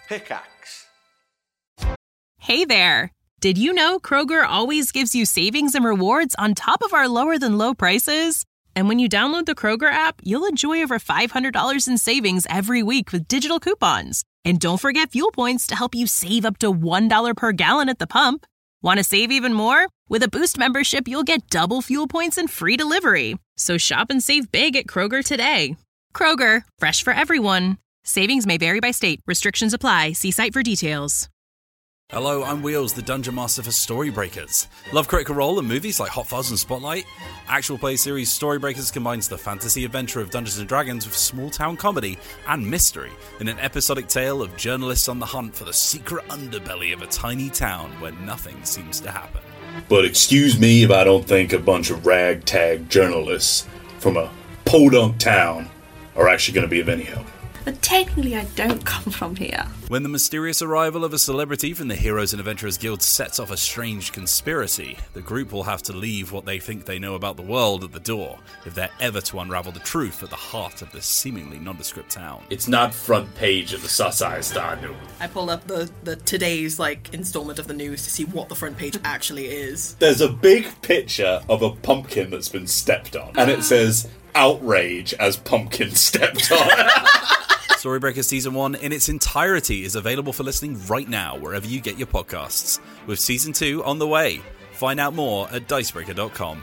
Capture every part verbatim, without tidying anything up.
Pickaxe. Hey there! Did you know Kroger always gives you savings and rewards on top of our lower-than-low prices? And when you download the Kroger app, you'll enjoy over five hundred dollars in savings every week with digital coupons. And don't forget fuel points to help you save up to one dollar per gallon at the pump. Want to save even more? With a Boost membership, you'll get double fuel points and free delivery. So shop and save big at Kroger today. Kroger, fresh for everyone. Savings may vary by state. Restrictions apply. See site for details. Hello, I'm Wheels, the Dungeon Master for Storybreakers. Love Critical Role and movies like Hot Fuzz and Spotlight? Actual play series Storybreakers combines the fantasy adventure of Dungeons and Dragons with small-town comedy and mystery in an episodic tale of journalists on the hunt for the secret underbelly of a tiny town where nothing seems to happen. But excuse me if I don't think a bunch of ragtag journalists from a podunk town are actually going to be of any help. But technically I don't come from here. When the mysterious arrival of a celebrity from the Heroes and Adventurers Guild sets off a strange conspiracy, the group will have to leave what they think they know about the world at the door if they're ever to unravel the truth at the heart of this seemingly nondescript town. It's not front page of the Sassai Star News. I pulled up the, the today's like installment of the news to see what the front page actually is. There's a big picture of a pumpkin that's been stepped on, and it says, outrage as pumpkin stepped on. Storybreaker Season one in its entirety is available for listening right now wherever you get your podcasts, with Season two on the way. Find out more at dicebreaker dot com.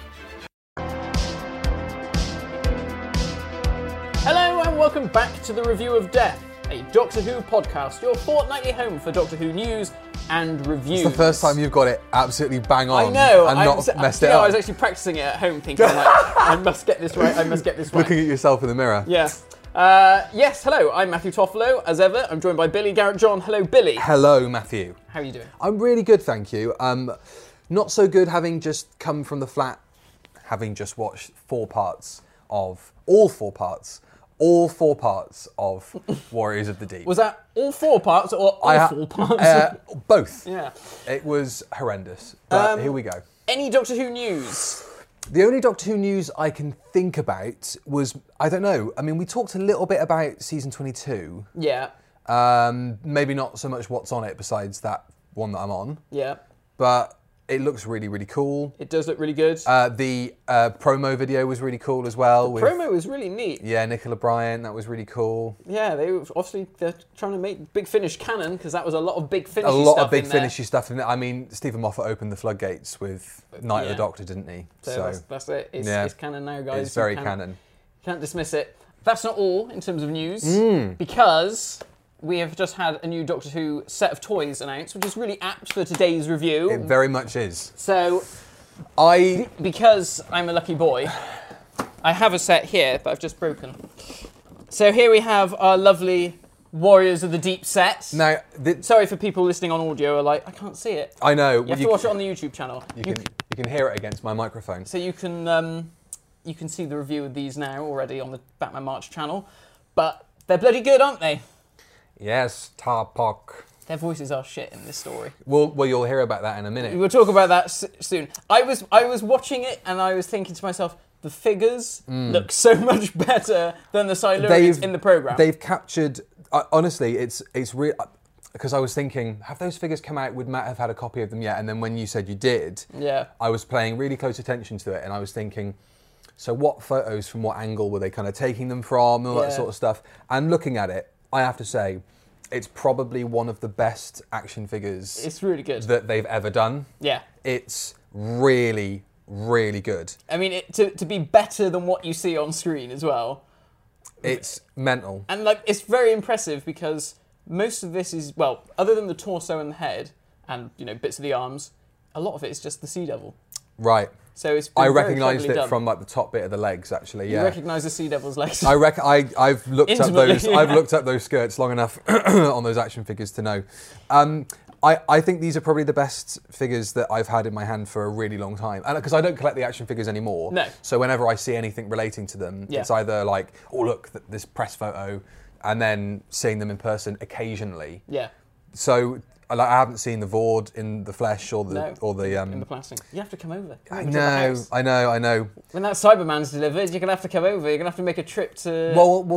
Hello and welcome back to the Review of Death, a Doctor Who podcast, your fortnightly home for Doctor Who news and reviews. It's the first time you've got it absolutely bang on. I know, and I not was, messed you it know, up. I was actually practicing it at home, thinking like, I must get this right. I must get this right. Looking at yourself in the mirror. Yeah. Uh, yes, hello, I'm Matthew Toffolo, as ever. I'm joined by Billy Garrett John. Hello, Billy. Hello, Matthew. How are you doing? I'm really good, thank you. Um, not so good having just come from the flat, having just watched four parts of, all four parts, all four parts of Warriors of the Deep. Was that all four parts or all I ha- four parts? Uh, both. Yeah. It was horrendous, but Um, here we go. Any Doctor Who news? The only Doctor Who news I can think about was, I don't know, I mean, we talked a little bit about season twenty-two. Yeah. Um, maybe not so much what's on it besides that one that I'm on. Yeah. But it looks really, really cool. It does look really good. Uh, the uh, promo video was really cool as well. The with, promo was really neat. Yeah, Nicola Bryant, that was really cool. Yeah, they were obviously they're trying to make Big Finish canon because that was a lot of big finishy A lot stuff of big in there. finishy stuff in it. I mean, Stephen Moffat opened the floodgates with Night Yeah. of the Doctor, didn't he? So, So, that's, that's it. It's, yeah. it's canon now, guys. it's very You can't- canon. Can't dismiss it. That's not all in terms of news Mm. because we have just had a new Doctor Who set of toys announced, which is really apt for today's review. It very much is. So, I because I'm a lucky boy, I have a set here, but I've just broken. So here we have our lovely Warriors of the Deep set. Now, th- Sorry for people listening on audio are like, I can't see it. I know. You have to watch it on the YouTube channel. You can, you can hear it against my microphone. So you can um, you can see the review of these now already on the Batman March channel. But they're bloody good, aren't they? Yes, Tarpok. Their voices are shit in this story. Well, well, you'll hear about that in a minute. We'll talk about that s- soon. I was I was watching it and I was thinking to myself, the figures Mm. look so much better than the Silurians They've- in the programme. They've captured. Uh, honestly, it's it's real. Because I was thinking, have those figures come out? Would Matt have had a copy of them yet? And then when you said you did, Yeah. I was paying really close attention to it, and I was thinking, so what photos from what angle were they kind of taking them from, and all that Yeah. sort of stuff. And looking at it, I have to say, it's probably one of the best action figures It's really good. that they've ever done. Yeah. It's really, really good. I mean, it, to, to be better than what you see on screen as well. It's mental. And like, it's very impressive because most of this is, well, other than the torso and the head and, you know, bits of the arms, a lot of it is just the Sea Devil. Right. So it's been I very recognised cleverly it done. from like the top bit of the legs, actually. You Yeah. recognise the Sea Devil's legs. I reckon I I've looked up Intimately, those yeah. I've looked up those skirts long enough on those action figures to know. Um, I, I think these are probably the best figures that I've had in my hand for a really long time, and because I don't collect the action figures anymore. No. So whenever I see anything relating to them, Yeah. it's either like, oh look, th- this press photo, and then seeing them in person occasionally. Yeah. So I like, I haven't seen the Vord in the flesh or the No, or the um. in the plastic. You have to come over. Come I over to the know, house. I know, I know. When that Cyberman's delivered, you're going to have to come over. You're going to have to make a trip to... Well, well,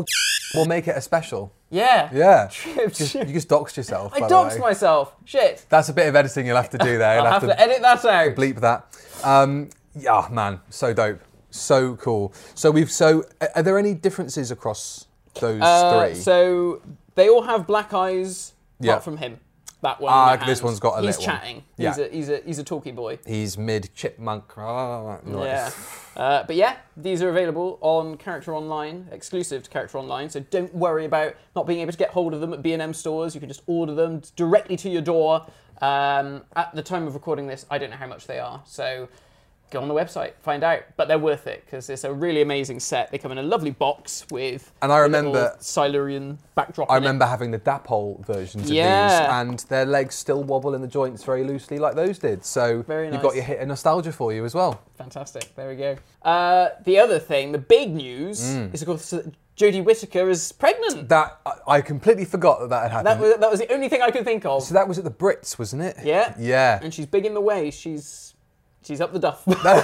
We'll make it a special. Yeah. Yeah. Trip Just, trip. you just doxed yourself. I by the doxed way. myself. Shit. That's a bit of editing you'll have to do there. You'll I'll have to edit that out. bleep that. Um, yeah, man, so dope, so cool. So we've so. Are there any differences across those Uh, three? so they all have black eyes, apart Yeah. from him. That one. Ah, in the this hand. one's got a He's little one. chatting. Yeah. He's a he's a he's a talky boy. He's mid chipmunk. Oh, nice. Yeah. Uh, but yeah, these are available on Character Online, exclusive to Character Online. So don't worry about not being able to get hold of them at B and M stores. You can just order them directly to your door. Um, at the time of recording this, I don't know how much they are. So go on the website, find out. But they're worth it because it's a really amazing set. They come in a lovely box with And I a remember- little Silurian backdrop. I in it. remember having the Dapol versions of these, Yeah. and their legs still wobble in the joints very loosely like those did. So Very you've nice. got your hit of nostalgia for you as well. Fantastic. There we go. Uh, the other thing, the big news, Mm. is of course that Jodie Whittaker is pregnant. That I- I completely forgot that that had happened. That was, that was the only thing I could think of. so that was at the Brits, wasn't it? Yeah. Yeah. And she's big in the way. She's she's up the duff.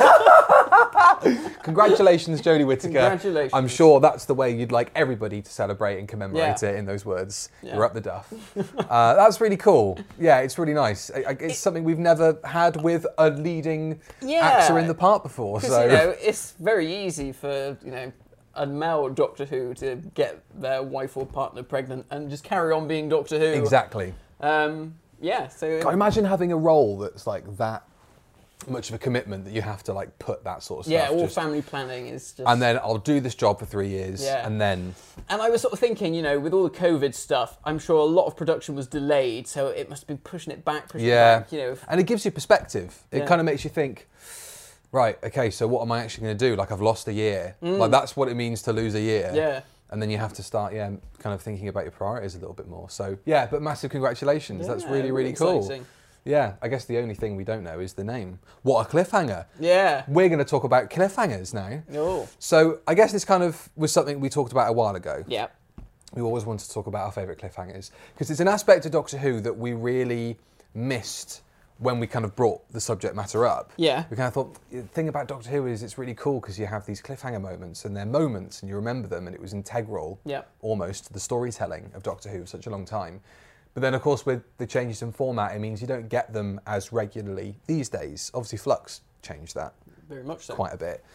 Congratulations, Jodie Whittaker. Congratulations. I'm sure that's the way you'd like everybody to celebrate and commemorate Yeah. it in those words. Yeah. You're up the duff. uh, that's really cool. Yeah, it's really nice. I- I- It's something we've never had with a leading Yeah. actor in the part before. Because So you know, it's very easy for you know a male Doctor Who to get their wife or partner pregnant and just carry on being Doctor Who. exactly. Um, yeah. So God, imagine having a role that's like that much of a commitment that you have to like put that sort of stuff. yeah, all just- family planning is just. and then I'll do this job for three years, Yeah. and then And I was sort of thinking, you know, with all the COVID stuff, I'm sure a lot of production was delayed, so it must have been pushing it back, pushing yeah, it back, you know. and it gives you perspective. It Yeah. kind of makes you think, right, okay, so what am I actually going to do? Like I've lost a year. Like that's what it means to lose a year. Mm. Yeah. And then you have to start, yeah, kind of thinking about your priorities a little bit more. So yeah, but massive congratulations. That's Yeah, really, really cool. exciting. Yeah, I guess the only thing we don't know is the name. What a cliffhanger. Yeah. We're going to talk about cliffhangers now. Oh. So I guess this kind of was something we talked about a while ago. Yeah. We always want to talk about our favourite cliffhangers because it's an aspect of Doctor Who that we really missed when we kind of brought the subject matter up. Yeah. We kind of thought, the thing about Doctor Who is it's really cool because you have these cliffhanger moments and they're moments and you remember them and it was integral Yeah. almost to the storytelling of Doctor Who for such a long time. But then, of course, with the changes in format, it means you don't get them as regularly these days. Obviously, Flux changed that Very much so. quite a bit.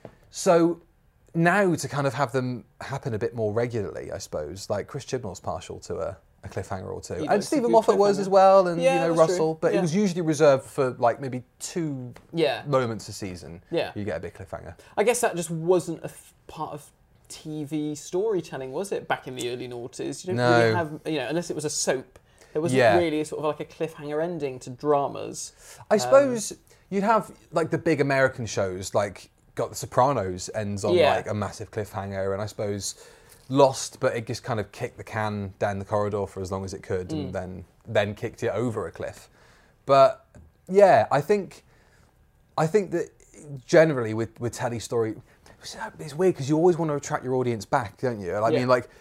So now to kind of have them happen a bit more regularly, I suppose, like Chris Chibnall's partial to a, a cliffhanger or two. He And likes a Stephen good Moffat was cliffhanger. as well, and Yeah, you know, that's Russell. true. But Yeah. it was usually reserved for like maybe two Yeah. moments a season. Yeah. You get a big cliffhanger. I guess that just wasn't a f- part of T V storytelling, was it, back in the early noughties? You don't No. really have, you know, unless it was a soap. There wasn't Yeah. really sort of like a cliffhanger ending to dramas. I suppose you'd have like the big American shows, like got The Sopranos ends on Yeah. like a massive cliffhanger, and I suppose Lost, but it just kind of kicked the can down the corridor for as long as it could, Mm. and then then kicked it over a cliff. But yeah, I think I think that generally with with telly story, it's weird because you always want to attract your audience back, don't you? I Yeah. mean, like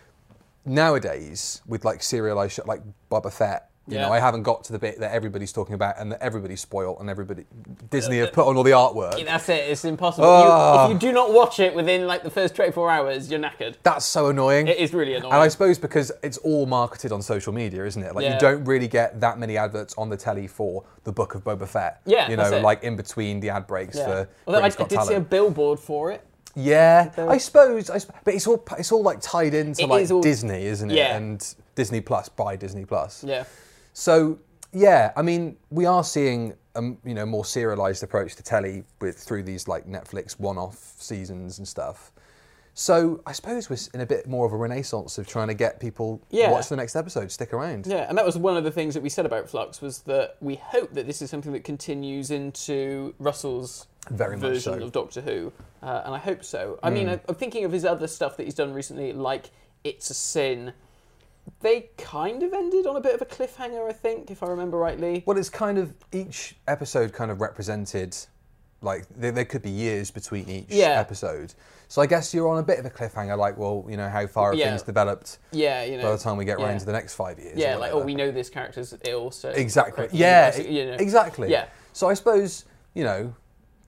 nowadays with like serialized shit like Boba Fett. You Yeah. know, I haven't got to the bit that everybody's talking about and that everybody's spoiled and everybody Disney have put on all the artwork. That's it. It's impossible. Oh. You, if you do not watch it within like the first twenty-four hours, you're knackered. That's so annoying. It is really annoying. And I suppose because it's all marketed on social media, isn't it? Like Yeah. you don't really get that many adverts on the telly for the Book of Boba Fett. Yeah, you that's know, it. like in between the ad breaks Yeah. for Although I, I Britain's Got did see a Talent. billboard for it. Yeah, There- I suppose, I suppose, but it's all it's all like tied into It like is all- Disney, isn't it? Yeah. And Disney Plus by Disney Plus. Yeah. So yeah, I mean, we are seeing a you know more serialized approach to telly with through these like Netflix one-off seasons and stuff. So I suppose we're in a bit more of a renaissance of trying to get people Yeah. watch the next episode, stick around. Yeah, and that was one of the things that we said about Flux was that we hope that this is something that continues into Russell's Very much version so. Mm. of Doctor Who, uh, and I hope so. I mean, I, I'm thinking of his other stuff that he's done recently, like It's a Sin. They kind of ended on a bit of a cliffhanger, I think, if I remember rightly. Well, it's kind of each episode kind of represented, like there, there could be years between each Yeah. episode. So I guess you're on a bit of a cliffhanger, like, well, you know, how far have Yeah. things developed Yeah, you know. by the time we get yeah. round to the next five years? Yeah, or like, oh, whatever. we know this character's ill, so... Exactly. crikey, Yeah, you know. exactly. Yeah. So I suppose, you know,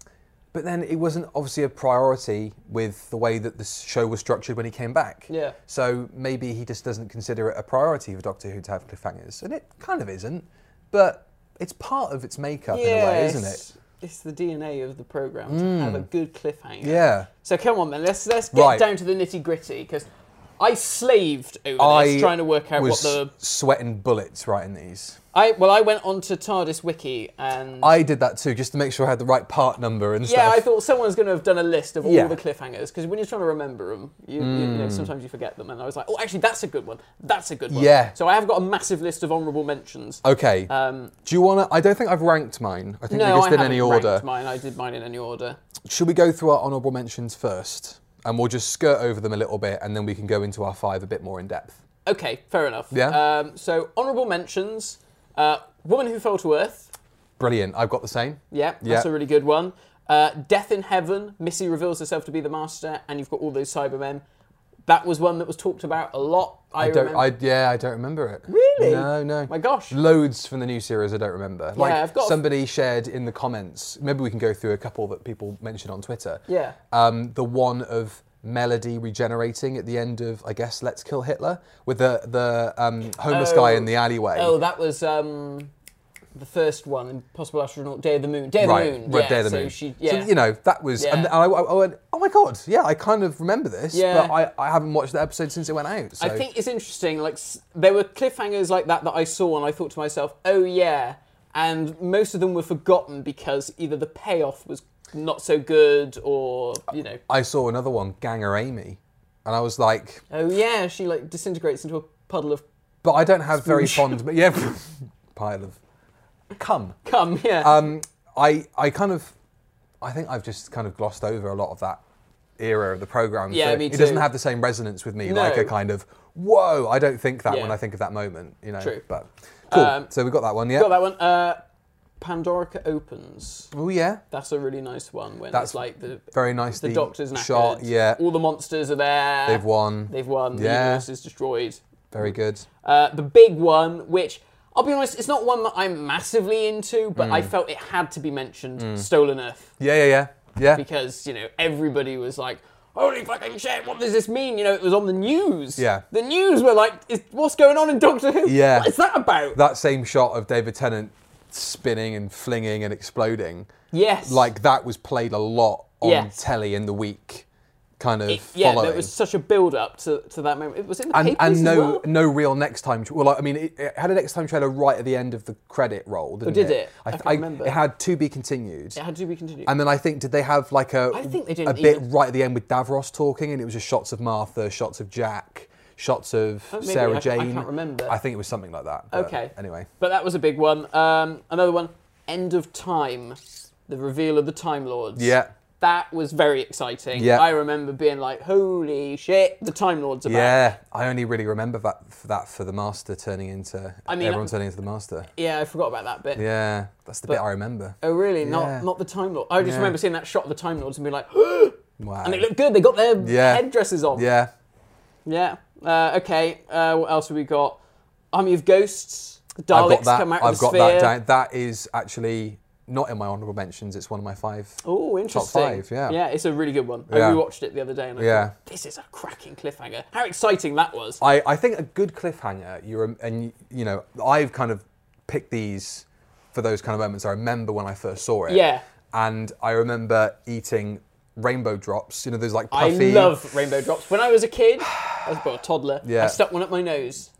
But then it wasn't obviously a priority with the way that the show was structured when he came back. Yeah. So maybe he just doesn't consider it a priority for Doctor Who to have cliffhangers. And it kind of isn't. But it's part of its makeup in a way, isn't it? It's the D N A of the programme to have a good cliffhanger. Yeah. So come on then, let's let's get Right. down to the nitty gritty, because I slaved over I this trying to work out what was the sweating bullets writing these. I well I went onto TARDIS Wiki and I did that too, just to make sure I had the right part number and yeah, stuff. I thought someone's going to have done a list of all Yeah. the cliffhangers, because when you're trying to remember them, you, you, you know, sometimes you forget them. And I was like, oh, actually, that's a good one. That's a good one. Yeah. So I have got a massive list of honourable mentions. Okay. Um, Do you want to... I don't think I've ranked mine. I think we no, just I did haven't any ranked order. mine. I did mine in any order. Should we go through our honourable mentions first? And we'll just skirt over them a little bit, and then we can go into our five a bit more in depth. Okay, fair enough. Yeah. Um, so honourable mentions: uh, Woman Who Fell to Earth. Brilliant. I've got the same. Yeah, that's Yeah. a really good one. Uh, Death in Heaven. Missy reveals herself to be the Master, and you've got all those Cybermen. That was one that was talked about a lot. I, I don't. remember. I yeah. I don't remember it. Really? No. No. My gosh. Loads from the new series I don't remember. Like I've got- somebody shared in the comments. Maybe we can go through a couple that people mentioned on Twitter. Yeah. Um, the one of Melody regenerating at the end of, I guess, Let's Kill Hitler, with the the um, homeless Oh. guy in the alleyway. Oh, that was um, the first one, Impossible Astronaut, Day of the Moon. Day of right, the Moon. right, yeah, Day of the so Moon. She, So, yeah. you know, that was, Yeah. and I, I, I went, oh my god, yeah, I kind of remember this, Yeah. but I, I haven't watched the episode since it went out. So. I think it's interesting. Like s- there were cliffhangers like that that I saw, and I thought to myself, "Oh yeah," and most of them were forgotten because either the payoff was not so good, or you know, I saw another one, Ganger Amy, and I was like, oh yeah, she like disintegrates into a puddle of but I don't have very Sploosh. fond, but yeah, pile of cum. cum. Yeah. Um, I, I kind of, I think I've just kind of glossed over a lot of that era of the program. Yeah, so me It doesn't too. have the same resonance with me, No. like a kind of, whoa, I don't think that Yeah. when I think of that moment, you know. True. But cool. Um, so we got that one, yeah. Got that one. Uh, Pandorica Opens. Oh yeah, That's a really nice one. When That's it's like the very nicely the Doctor's knackered. shot. Yeah, All the monsters are there. they've won. They've won. The Yeah. universe is destroyed. Very good. Uh, the big one, which I'll be honest, it's not one that I'm massively into, but Mm. I felt it had to be mentioned. Stolen Earth, Yeah, yeah, yeah, yeah. because you know everybody was like, "Holy fucking shit! What does this mean?" You know, it was on the news. Yeah. The news were like, is, "What's going on in Doctor Who? Yeah. What is that about?" That same shot of David Tennant spinning and flinging and exploding, Yes. like that was played a lot on Yes. telly in the week, kind of It- yeah, following. there was such a build up to, to that moment. It was in the and papers and as no well. no real next time. Well, I mean, it, it had a next time trailer right at the end of the credit roll, didn't did it? it? I th- can't remember. It had to be continued. It had to be continued. And then I think, did they have like a, I think they a didn't bit even- right at the end with Davros talking, and it was just shots of Martha, shots of Jack, shots of Oh, maybe. Sarah I- I Jane. can't remember. I think it was something like that. but Okay. Anyway. But that was a big one. Um, another one, End of Time, the reveal of the Time Lords. Yeah. That was very exciting. Yeah. I remember being like, holy shit, the Time Lords are back. Yeah, I only really remember that for that for the Master turning into I mean, everyone I- turning into the Master. Yeah, I forgot about that bit. Yeah, that's the But- bit I remember. Oh, really? Yeah. Not not the Time Lord. I just Yeah. remember seeing that shot of the Time Lords and being like, Wow. and they look good. They got their Yeah. headdresses on. Yeah. Yeah. Uh, okay. Uh, what else have we got? Army of Ghosts. The I've Daleks got that. come out I've of the got sphere. that down. That is actually not in my honourable mentions. It's one of my five. Oh, interesting. five, yeah. Yeah, it's a really good one. Yeah. I rewatched it the other day and I Yeah. thought, this is a cracking cliffhanger. How exciting that was. I, I think a good cliffhanger. You're and you know I've kind of picked these for those kind of moments. I remember when I first saw it. Yeah. And I remember eating rainbow drops. You know, there's like I puffy. love rainbow drops. When I was a kid, I was about a toddler, Yeah. I stuck one up my nose.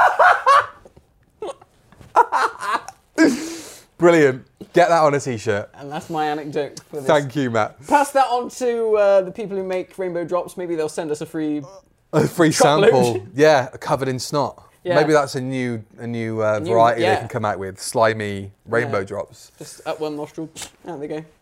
Brilliant. Get that on a t-shirt. And that's my anecdote for this. Thank you, Matt. Pass that on to uh, the people who make rainbow drops. Maybe they'll send us a free... A free Chocolate. sample. Yeah, covered in snot. Yeah. Maybe that's a new a new, uh, new- variety yeah. they can come out with. Slimy rainbow Yeah. drops. Just up one nostril. There they go.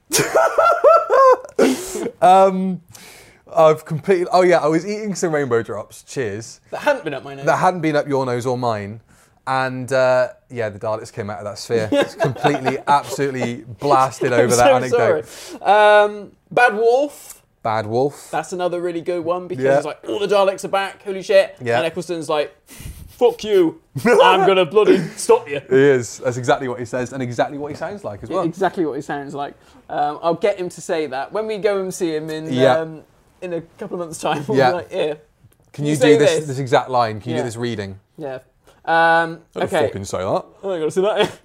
Um, I've completely. Oh yeah, I was eating some rainbow drops. Cheers. That hadn't been up my nose. That hadn't been up your nose or mine. And uh, yeah, the Daleks came out of that sphere. It's completely, absolutely blasted over I'm that so anecdote. sorry. Um, Bad Wolf. Bad Wolf. That's another really good one because Yeah. it's like, all the Daleks are back, holy shit. Yeah. And Eccleston's like, fuck you. I'm going to bloody stop you. He is. That's exactly what he says and exactly what he sounds like as well. Exactly what he sounds like. Um, I'll get him to say that. When we go and see him in Yeah. um, in a couple of months' time, we'll Yeah. be like, yeah. Can you, say do this, this? this exact line? Can you Yeah. do this reading? Yeah. Um, I don't okay. fucking say that. Oh, I got to see that.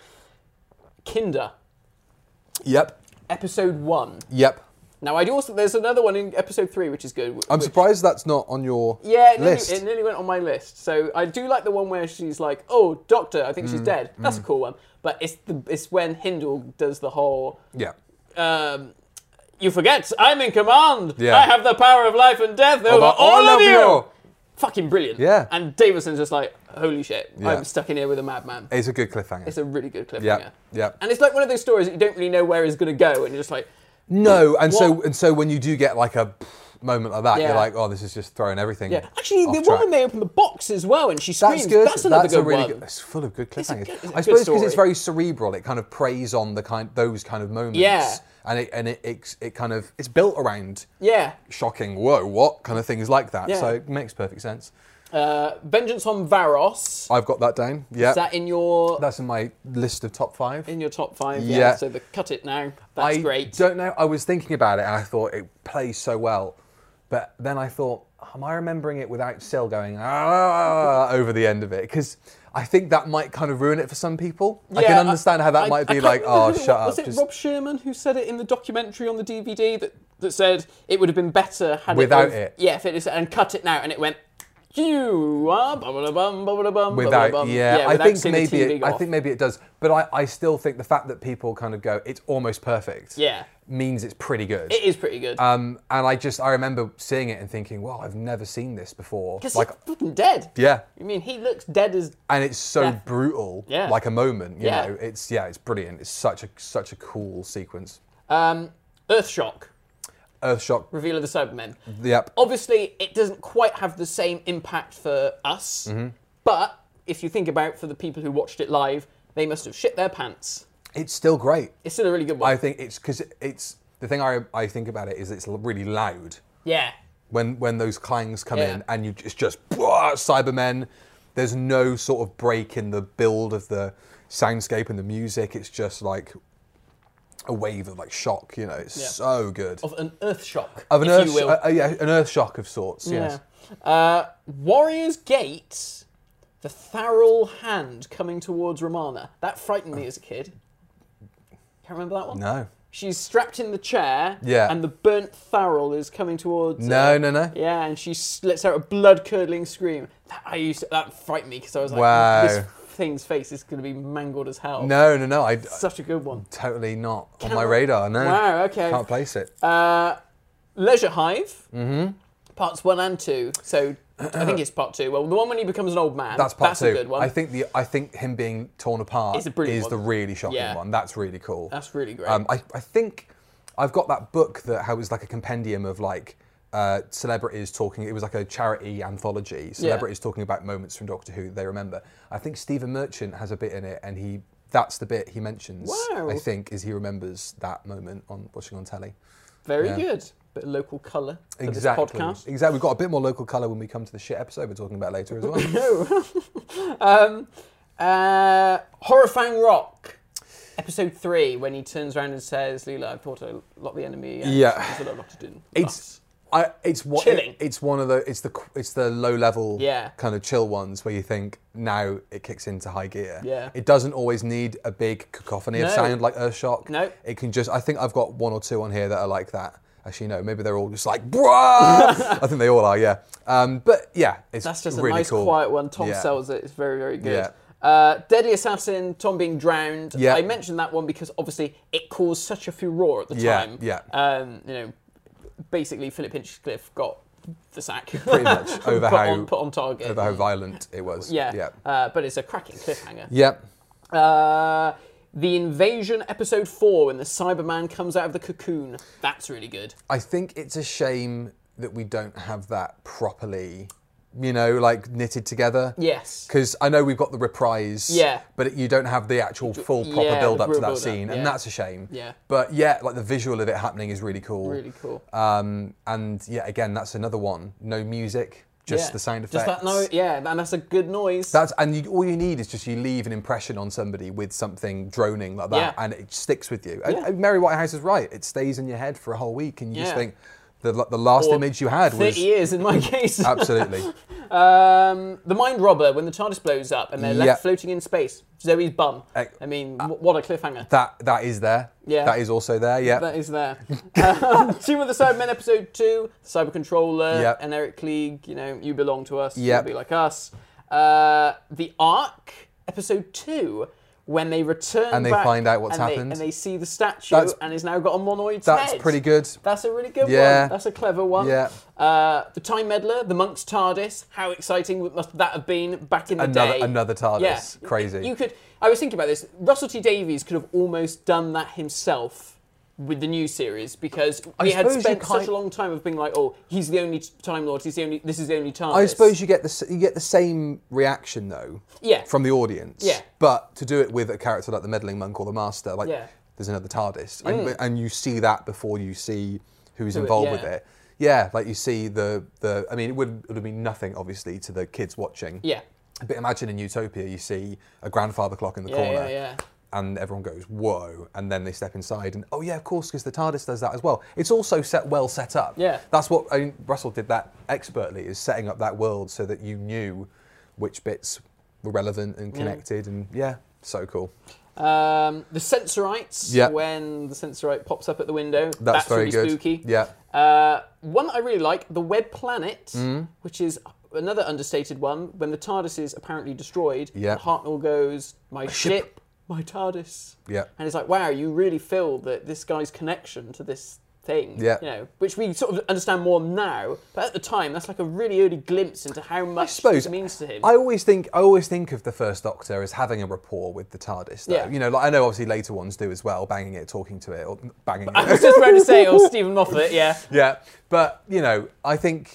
Kinder, Yep. episode one. Yep. Now, I do also. There's another one in episode three, which is good. I'm which- surprised that's not on your Yeah, it nearly, list. it nearly went on my list. So I do like the one where she's like, "Oh, doctor, I think she's dead." That's a cool one. But it's the it's when Hindle does the whole. yeah. Um, you forget, I'm in command. Yeah. I have the power of life and death over all, of you. Fucking brilliant. Yeah. And Davidson's just like, holy shit, Yeah. I'm stuck in here with a madman. It's a good cliffhanger. It's a really good cliffhanger. Yeah, yeah. And it's like one of those stories that you don't really know where it's going to go, and you're just like, No, and so What? and so when you do get like a moment like that, Yeah. you're like, oh, this is just throwing everything. yeah. Actually, off the track. one when they open the box as well, and she screams. That's good. That's another That's good a really one. good. It's full of good a cliffhangers. good- it's a I good suppose because it's story. very cerebral. It kind of preys on the kind those kind of moments. Yeah. And it and it it, it kind of it's built around Yeah. shocking. Whoa, what kind of things like that? Yeah. So it makes perfect sense. Uh, Vengeance on Varos. I've got that down. Yeah. Is that in your That's in my list of top five. in your top five? Yeah. Yeah. So the cut it now. That's I great. don't know. I was thinking about it and I thought it plays so well, but then I thought, am I remembering it without Sil going ah over the end of it? Because I think that might kind of ruin it for some people. I Yeah, can understand how that I- might I be can't like, remember oh, who- shut up. Was it just Rob Sherman who said it in the documentary on the D V D that, that said it would have been better had Without it, with- it. Yeah, if it is, and cut it now, and it went. You are bum bum bum without, yeah, I without think seeing the maybe T V it, go I off. think maybe it does, but I, I still think the fact that people kind of go, it's almost perfect, Yeah. means it's pretty good. It is pretty good. Um, and I just I remember seeing it and thinking, well, I've never seen this before. Because Like, he's fucking dead. yeah, I mean, he looks dead as. and it's so Yeah. brutal, Yeah. like a moment. You Yeah. know, it's yeah, it's brilliant. It's such a such a cool sequence. Um, Earthshock, Earthshock. Reveal of the Cybermen. Yep. Obviously, it doesn't quite have the same impact for us, Mm-hmm. but if you think about for the people who watched it live, they must have shit their pants. It's still great. It's still a really good one. I think it's because it's the thing I I think about it is it's really loud yeah. when when those clangs come Yeah. in and you it's just blah, Cybermen. There's no sort of break in the build of the soundscape and the music. It's just like a wave of like shock. You know, it's Yeah. so good. Of an earth shock, Of an if earth, you will. uh, uh, yeah, an earth shock of sorts. Yes. Yeah. Uh, Warrior's Gate, the Tharol hand coming towards Romana. That frightened me as a kid. Can't remember that one? No. She's strapped in the chair, Yeah. and the burnt Tharol is coming towards her. No, no, no. Yeah, and she s- lets out a blood-curdling scream. That, I used to, that frightened me because I was like, Wow. this thing's face is going to be mangled as hell. No, no, no. I Such a good one. totally not on Can't- my radar. No. Wow, okay. Can't place it. Uh, Leisure Hive, mm-hmm. parts one and two. So I think it's part two. Well, the one when he becomes an old man. That's part that's two. a good one. I think the I think him being torn apart It's a brilliant is one. the really shocking Yeah. one. That's really cool. That's really great. Um, I, I think I've got that book that how it was like a compendium of like uh, celebrities talking. It was like a charity anthology. Celebrities talking about moments from Doctor Who they remember. I think Stephen Merchant has a bit in it, and he that's the bit he mentions. Wow. I think is he remembers that moment on watching on telly. Very yeah. good. Bit of local colour for Exactly. this podcast. Exactly. We've got a bit more local colour when we come to the shit episode we're talking about later as well. um, uh, Horrifying Rock, episode three, when he turns around and says, "Leela, I've taught a lot of the enemy." And Yeah. she's a lot to do. It's I, it's one. Chilling. It's one of the. It's the. It's the low level. Yeah. Kind of chill ones where you think now it kicks into high gear. Yeah. It doesn't always need a big cacophony of No. sound like Earthshock. No. It can just. I think I've got one or two on here that are like that. Actually, no. Maybe they're all just like. Bruh! I think they all are. Yeah. Um. But yeah, it's That's just really a nice, cool. quiet one. Tom Yeah. sells it. It's very, very good. Yeah. Uh, Deadly Assassin, Tom being drowned. Yeah. I mentioned that one because obviously it caused such a furore at the Yeah, time. yeah. Um, you know, basically Philip Hinchcliffe got the sack. Pretty much over put how on, put on target. over how violent it was. Yeah. Yeah. Uh, but it's a cracking cliffhanger. Yeah. Uh, the Invasion, episode four, when the Cyberman comes out of the cocoon. That's really good. I think it's a shame that we don't have that properly, you know, like knitted together. Yes. Because I know we've got the reprise, Yeah. but it, you don't have the actual full proper Yeah, build the up to real that build-up, scene, yeah. and that's a shame. Yeah. But yeah, like the visual of it happening is really cool. Really cool. Um, and yeah, again, that's another one. No music. just Yeah. the sound effects. Just that noise, yeah, and that's a good noise. That's and you, all you need is just you leave an impression on somebody with something droning like that, Yeah. and it sticks with you. And, Yeah. and Mary Whitehouse is right; it stays in your head for a whole week, and you just Yeah. think the the last Or image you had thirty was years in my case. absolutely. Um, the Mind Robber, when the TARDIS blows up and they're left Yeah. floating in space. Zoe's bum. Ec- I mean, w- what a cliffhanger. That that is there. Yeah. That is also there. Yeah. That is there. um, Team of the Cybermen, episode two, Cyber Controller, Yep. and Eric Klieg, you know, you belong to us, Yep. you'll be like us. Uh, the Ark, episode two, when they return And they back find out what's and they- happened. and they see the statue That's- and it's now got a monoid That's head. pretty good. That's a really good Yeah. one. That's a clever one. Yeah. Uh, the Time Meddler, the Monk's TARDIS. How exciting must that have been back in the Another day? another TARDIS. Yeah. Crazy. You could. I was thinking about this. Russell T Davies could have almost done that himself with the new series because I he had suppose you spent kind- such a long time of being like, oh, he's the only Time Lord. He's the only. This is the only TARDIS. I suppose you get the s- you get the same reaction though. Yeah. From the audience. Yeah. But to do it with a character like the meddling monk or the master, like Yeah. there's another TARDIS, and, and you see that before you see who's Who it- involved yeah. with it. Yeah, like you see the the. I mean, it would it would have been nothing obviously to the kids watching. Yeah. But imagine in Utopia, you see a grandfather clock in the Yeah, corner. yeah, yeah. And everyone goes, whoa. And then they step inside and, oh yeah, of course, because the TARDIS does that as well. It's also set well set up. Yeah. That's what, I mean, Russell did that expertly, is setting up that world so that you knew which bits were relevant and connected. And yeah, so cool. Um, the Sensorites. Yeah. When the Sensorite pops up at the window. That's, That's very really good. spooky. Yeah. Uh, one that I really like, the Web Planet, Mm. which is another understated one. When the TARDIS is apparently destroyed, Yeah. Hartnell goes, "My ship, ship. my TARDIS." Yeah. And it's like, wow, you really feel that this guy's connection to this thing, Yeah. you know, which we sort of understand more now, but at the time, that's like a really early glimpse into how much suppose this means to him. I always think I always think of the First Doctor as having a rapport with the TARDIS. Though. Yeah. You know, like I know obviously later ones do as well, banging it, talking to it, or banging I it. was just about to say, or Stephen Moffat, yeah. Yeah, but you know, I think,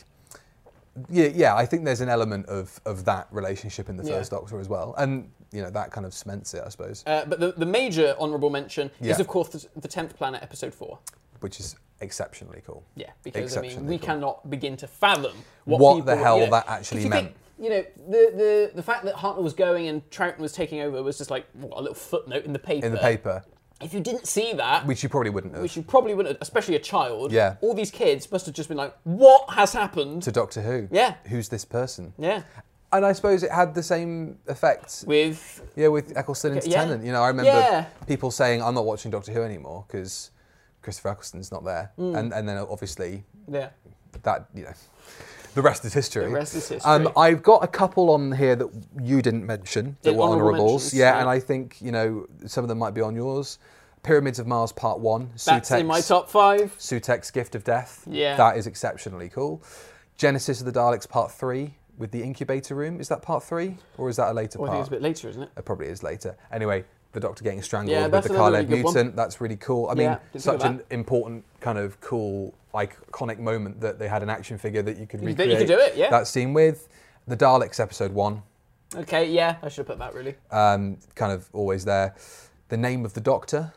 yeah, yeah, I think there's an element of of that relationship in the Yeah. First Doctor as well, and you know that kind of cements it, I suppose, Uh, but the, the major honourable mention is, Yeah. of course, the, the tenth Planet, episode four. which is exceptionally cool. Yeah, because I mean, Exceptionally we cool. cannot begin to fathom what, What people, the hell you know, that actually if you meant. Think, you know, the, the the fact that Hartnell was going and Troughton was taking over was just like what, a little footnote in the paper. In the paper, If you didn't see that, which you probably wouldn't have. which you probably wouldn't, especially a child. Yeah. All these kids must have just been like, "What has happened?" to Doctor Who. Yeah. Who's this person? Yeah. And I suppose it had the same effect. With Yeah, with Eccleston into yeah. Tennant. You know, I remember Yeah. people saying, "I'm not watching Doctor Who anymore because Christopher Eccleston's not there," Mm. and and then obviously yeah. that you know, the rest is history. The rest is history. Um, I've got a couple on here that you didn't mention that Yeah, were honourable honourables. mentions, Yeah, yeah. and I think you know some of them might be on yours. Pyramids of Mars Part One. That's in my top five. Sutek's Gift of Death. Yeah. That is exceptionally cool. Genesis of the Daleks Part Three with the incubator room. Is that Part Three or is that a later Well, I think part? it's a bit later, isn't it? It probably is later. Anyway, the Doctor getting strangled Yeah, with that's the another Khaled really good one. mutant. That's really cool. I mean, Yeah, didn't think such of an important kind of cool, iconic moment that they had an action figure that you could That you recreate. could do it, yeah. That scene with the Daleks episode one, Okay, yeah, I should have put that really. um, kind of always there. The Name of the Doctor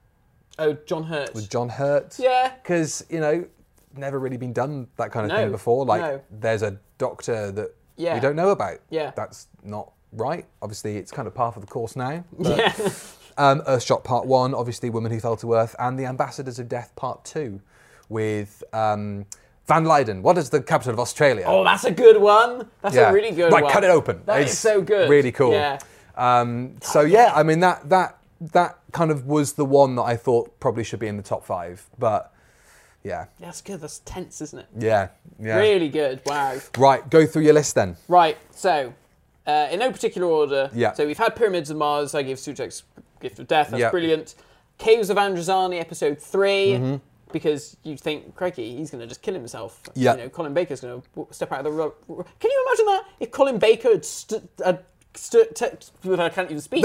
Oh, John Hurt. with John Hurt. Yeah. Because you know, never really been done that kind of No, thing before. Like, no. there's a Doctor that Yeah. we don't know about. Yeah. That's not right. Obviously, it's kind of par for the course now. But, Yeah. Um, Earthshot Part One, obviously Woman Who Fell to Earth, and The Ambassadors of Death Part Two, with um, Van Leyden. What is the capital of Australia? Oh, that's a good one. That's a really good right, one. cut it open. That It's is so good. Really cool. Yeah. Um, so yeah, I mean that that that kind of was the one that I thought probably should be in the top five. But yeah, That's good. That's tense, isn't it? yeah, yeah. Really good. Wow. Right, go through your list then. Right. So, uh, in no particular order. Yeah. So we've had Pyramids of Mars. I gave Sutek's Gift of Death. That's Yeah. brilliant. Caves of Androzani, episode three. Mm-hmm. Because you think, crikey, he's going to just kill himself. Yeah. You know, Colin Baker's going to step out of the road. Can you imagine that? If Colin Baker had stood... Had st- t- I can't even speak.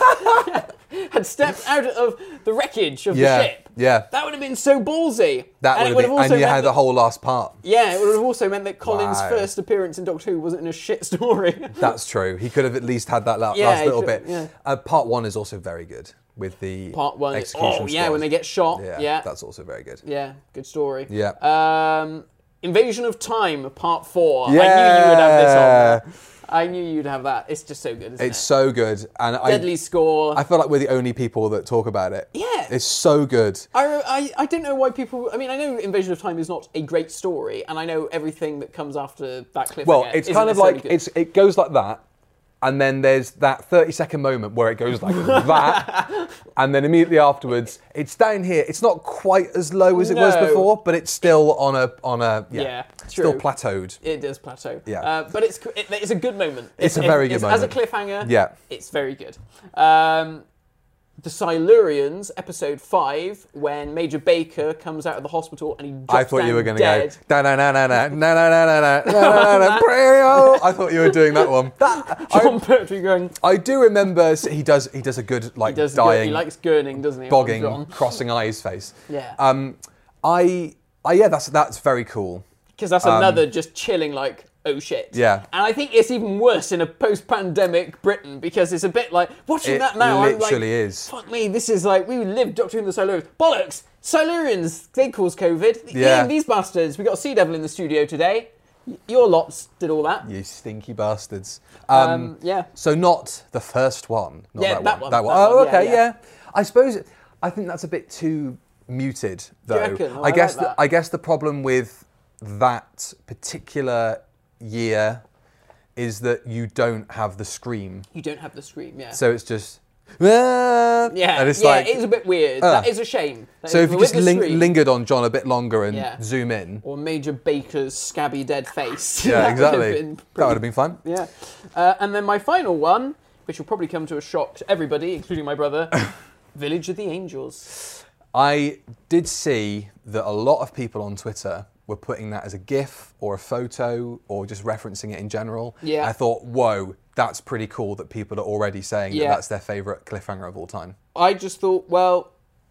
had stepped out of the wreckage of Yeah, the ship. yeah. That would have been so ballsy. That And it would have been, and you meant had the that- whole last part. Yeah, it would have also meant that Colin's Wow. first appearance in Doctor Who wasn't in a shit story. That's true. He could have at least had that la- Yeah, last he little could- bit. yeah. Uh, part one is also very good with the Part one. execution Oh, yeah, squad. when they get shot. Yeah, Yeah. that's also very good. Yeah, good story. Yeah. Um, Invasion of Time, Part Four. Yeah. I knew you would have this on there. I knew you'd have that. It's just so good, isn't It's it? so good, and Deadly I, score. I feel like we're the only people that talk about it. Yeah. It's so good. I, I, I don't know why people... I mean, I know Invasion of Time is not a great story, and I know everything that comes after that cliffhanger Well, it's isn't kind of necessarily like good. it's it goes like that, and then there's that thirty second moment where it goes like that, and then immediately afterwards it's down here. It's not quite as low as it was No. before, but it's still on a on a yeah, Yeah, still true. plateaued. It does plateau. Yeah. Uh, but it's it, it's a good moment. It's a very good it's, As a moment. cliffhanger, Yeah. it's very good. Um, the Silurians, episode five, when Major Baker comes out of the hospital and he drops I thought you down were going to go dead. na na na na na na na na na na na na. I thought you were doing that one. That John I, Pertwee going. I do remember he does he does a good like He does. dying, He likes gurning, doesn't he? bogging, John? crossing eyes face. Yeah. Um, I I yeah that's that's very cool. Because that's another just chilling, like, oh shit. Um, Yeah. And I think it's even worse in a post-pandemic Britain because it's a bit like watching It that now. I'm like, literally is. Fuck me, this is like we lived Doctor Who and the Silurians. Bollocks! Silurians, they cause COVID. Yeah. Ian, these bastards. We got Sea Devil in the studio today. Y- Your lots did all that. You stinky bastards. Um, Um, yeah. So not the first one. Not Yeah, that, that one. one, That one. that Oh, one, yeah, okay, yeah, yeah. I suppose. I think that's a bit too muted, though. you reckon? Oh, I I guess. like the, that. I guess the problem with that particular year is that you don't have the scream, You don't have the scream, yeah. so it's just. "Ah," yeah, and it's yeah, like. it is a bit weird. uh. that is a shame. That So is- if you with just the ling- scream, lingered on John a bit longer and Yeah. zoom in. or Major Baker's scabby dead face. Yeah, That would have exactly. been That pretty would have been fun. Yeah. Uh, and then my final one, which will probably come to a shock to everybody, including my brother, Village of the Angels. I did see that a lot of people on Twitter were putting that as a GIF or a photo or just referencing it in general. Yeah. I thought, whoa, that's pretty cool that people are already saying Yeah. that that's their favourite cliffhanger of all time. I just thought, well,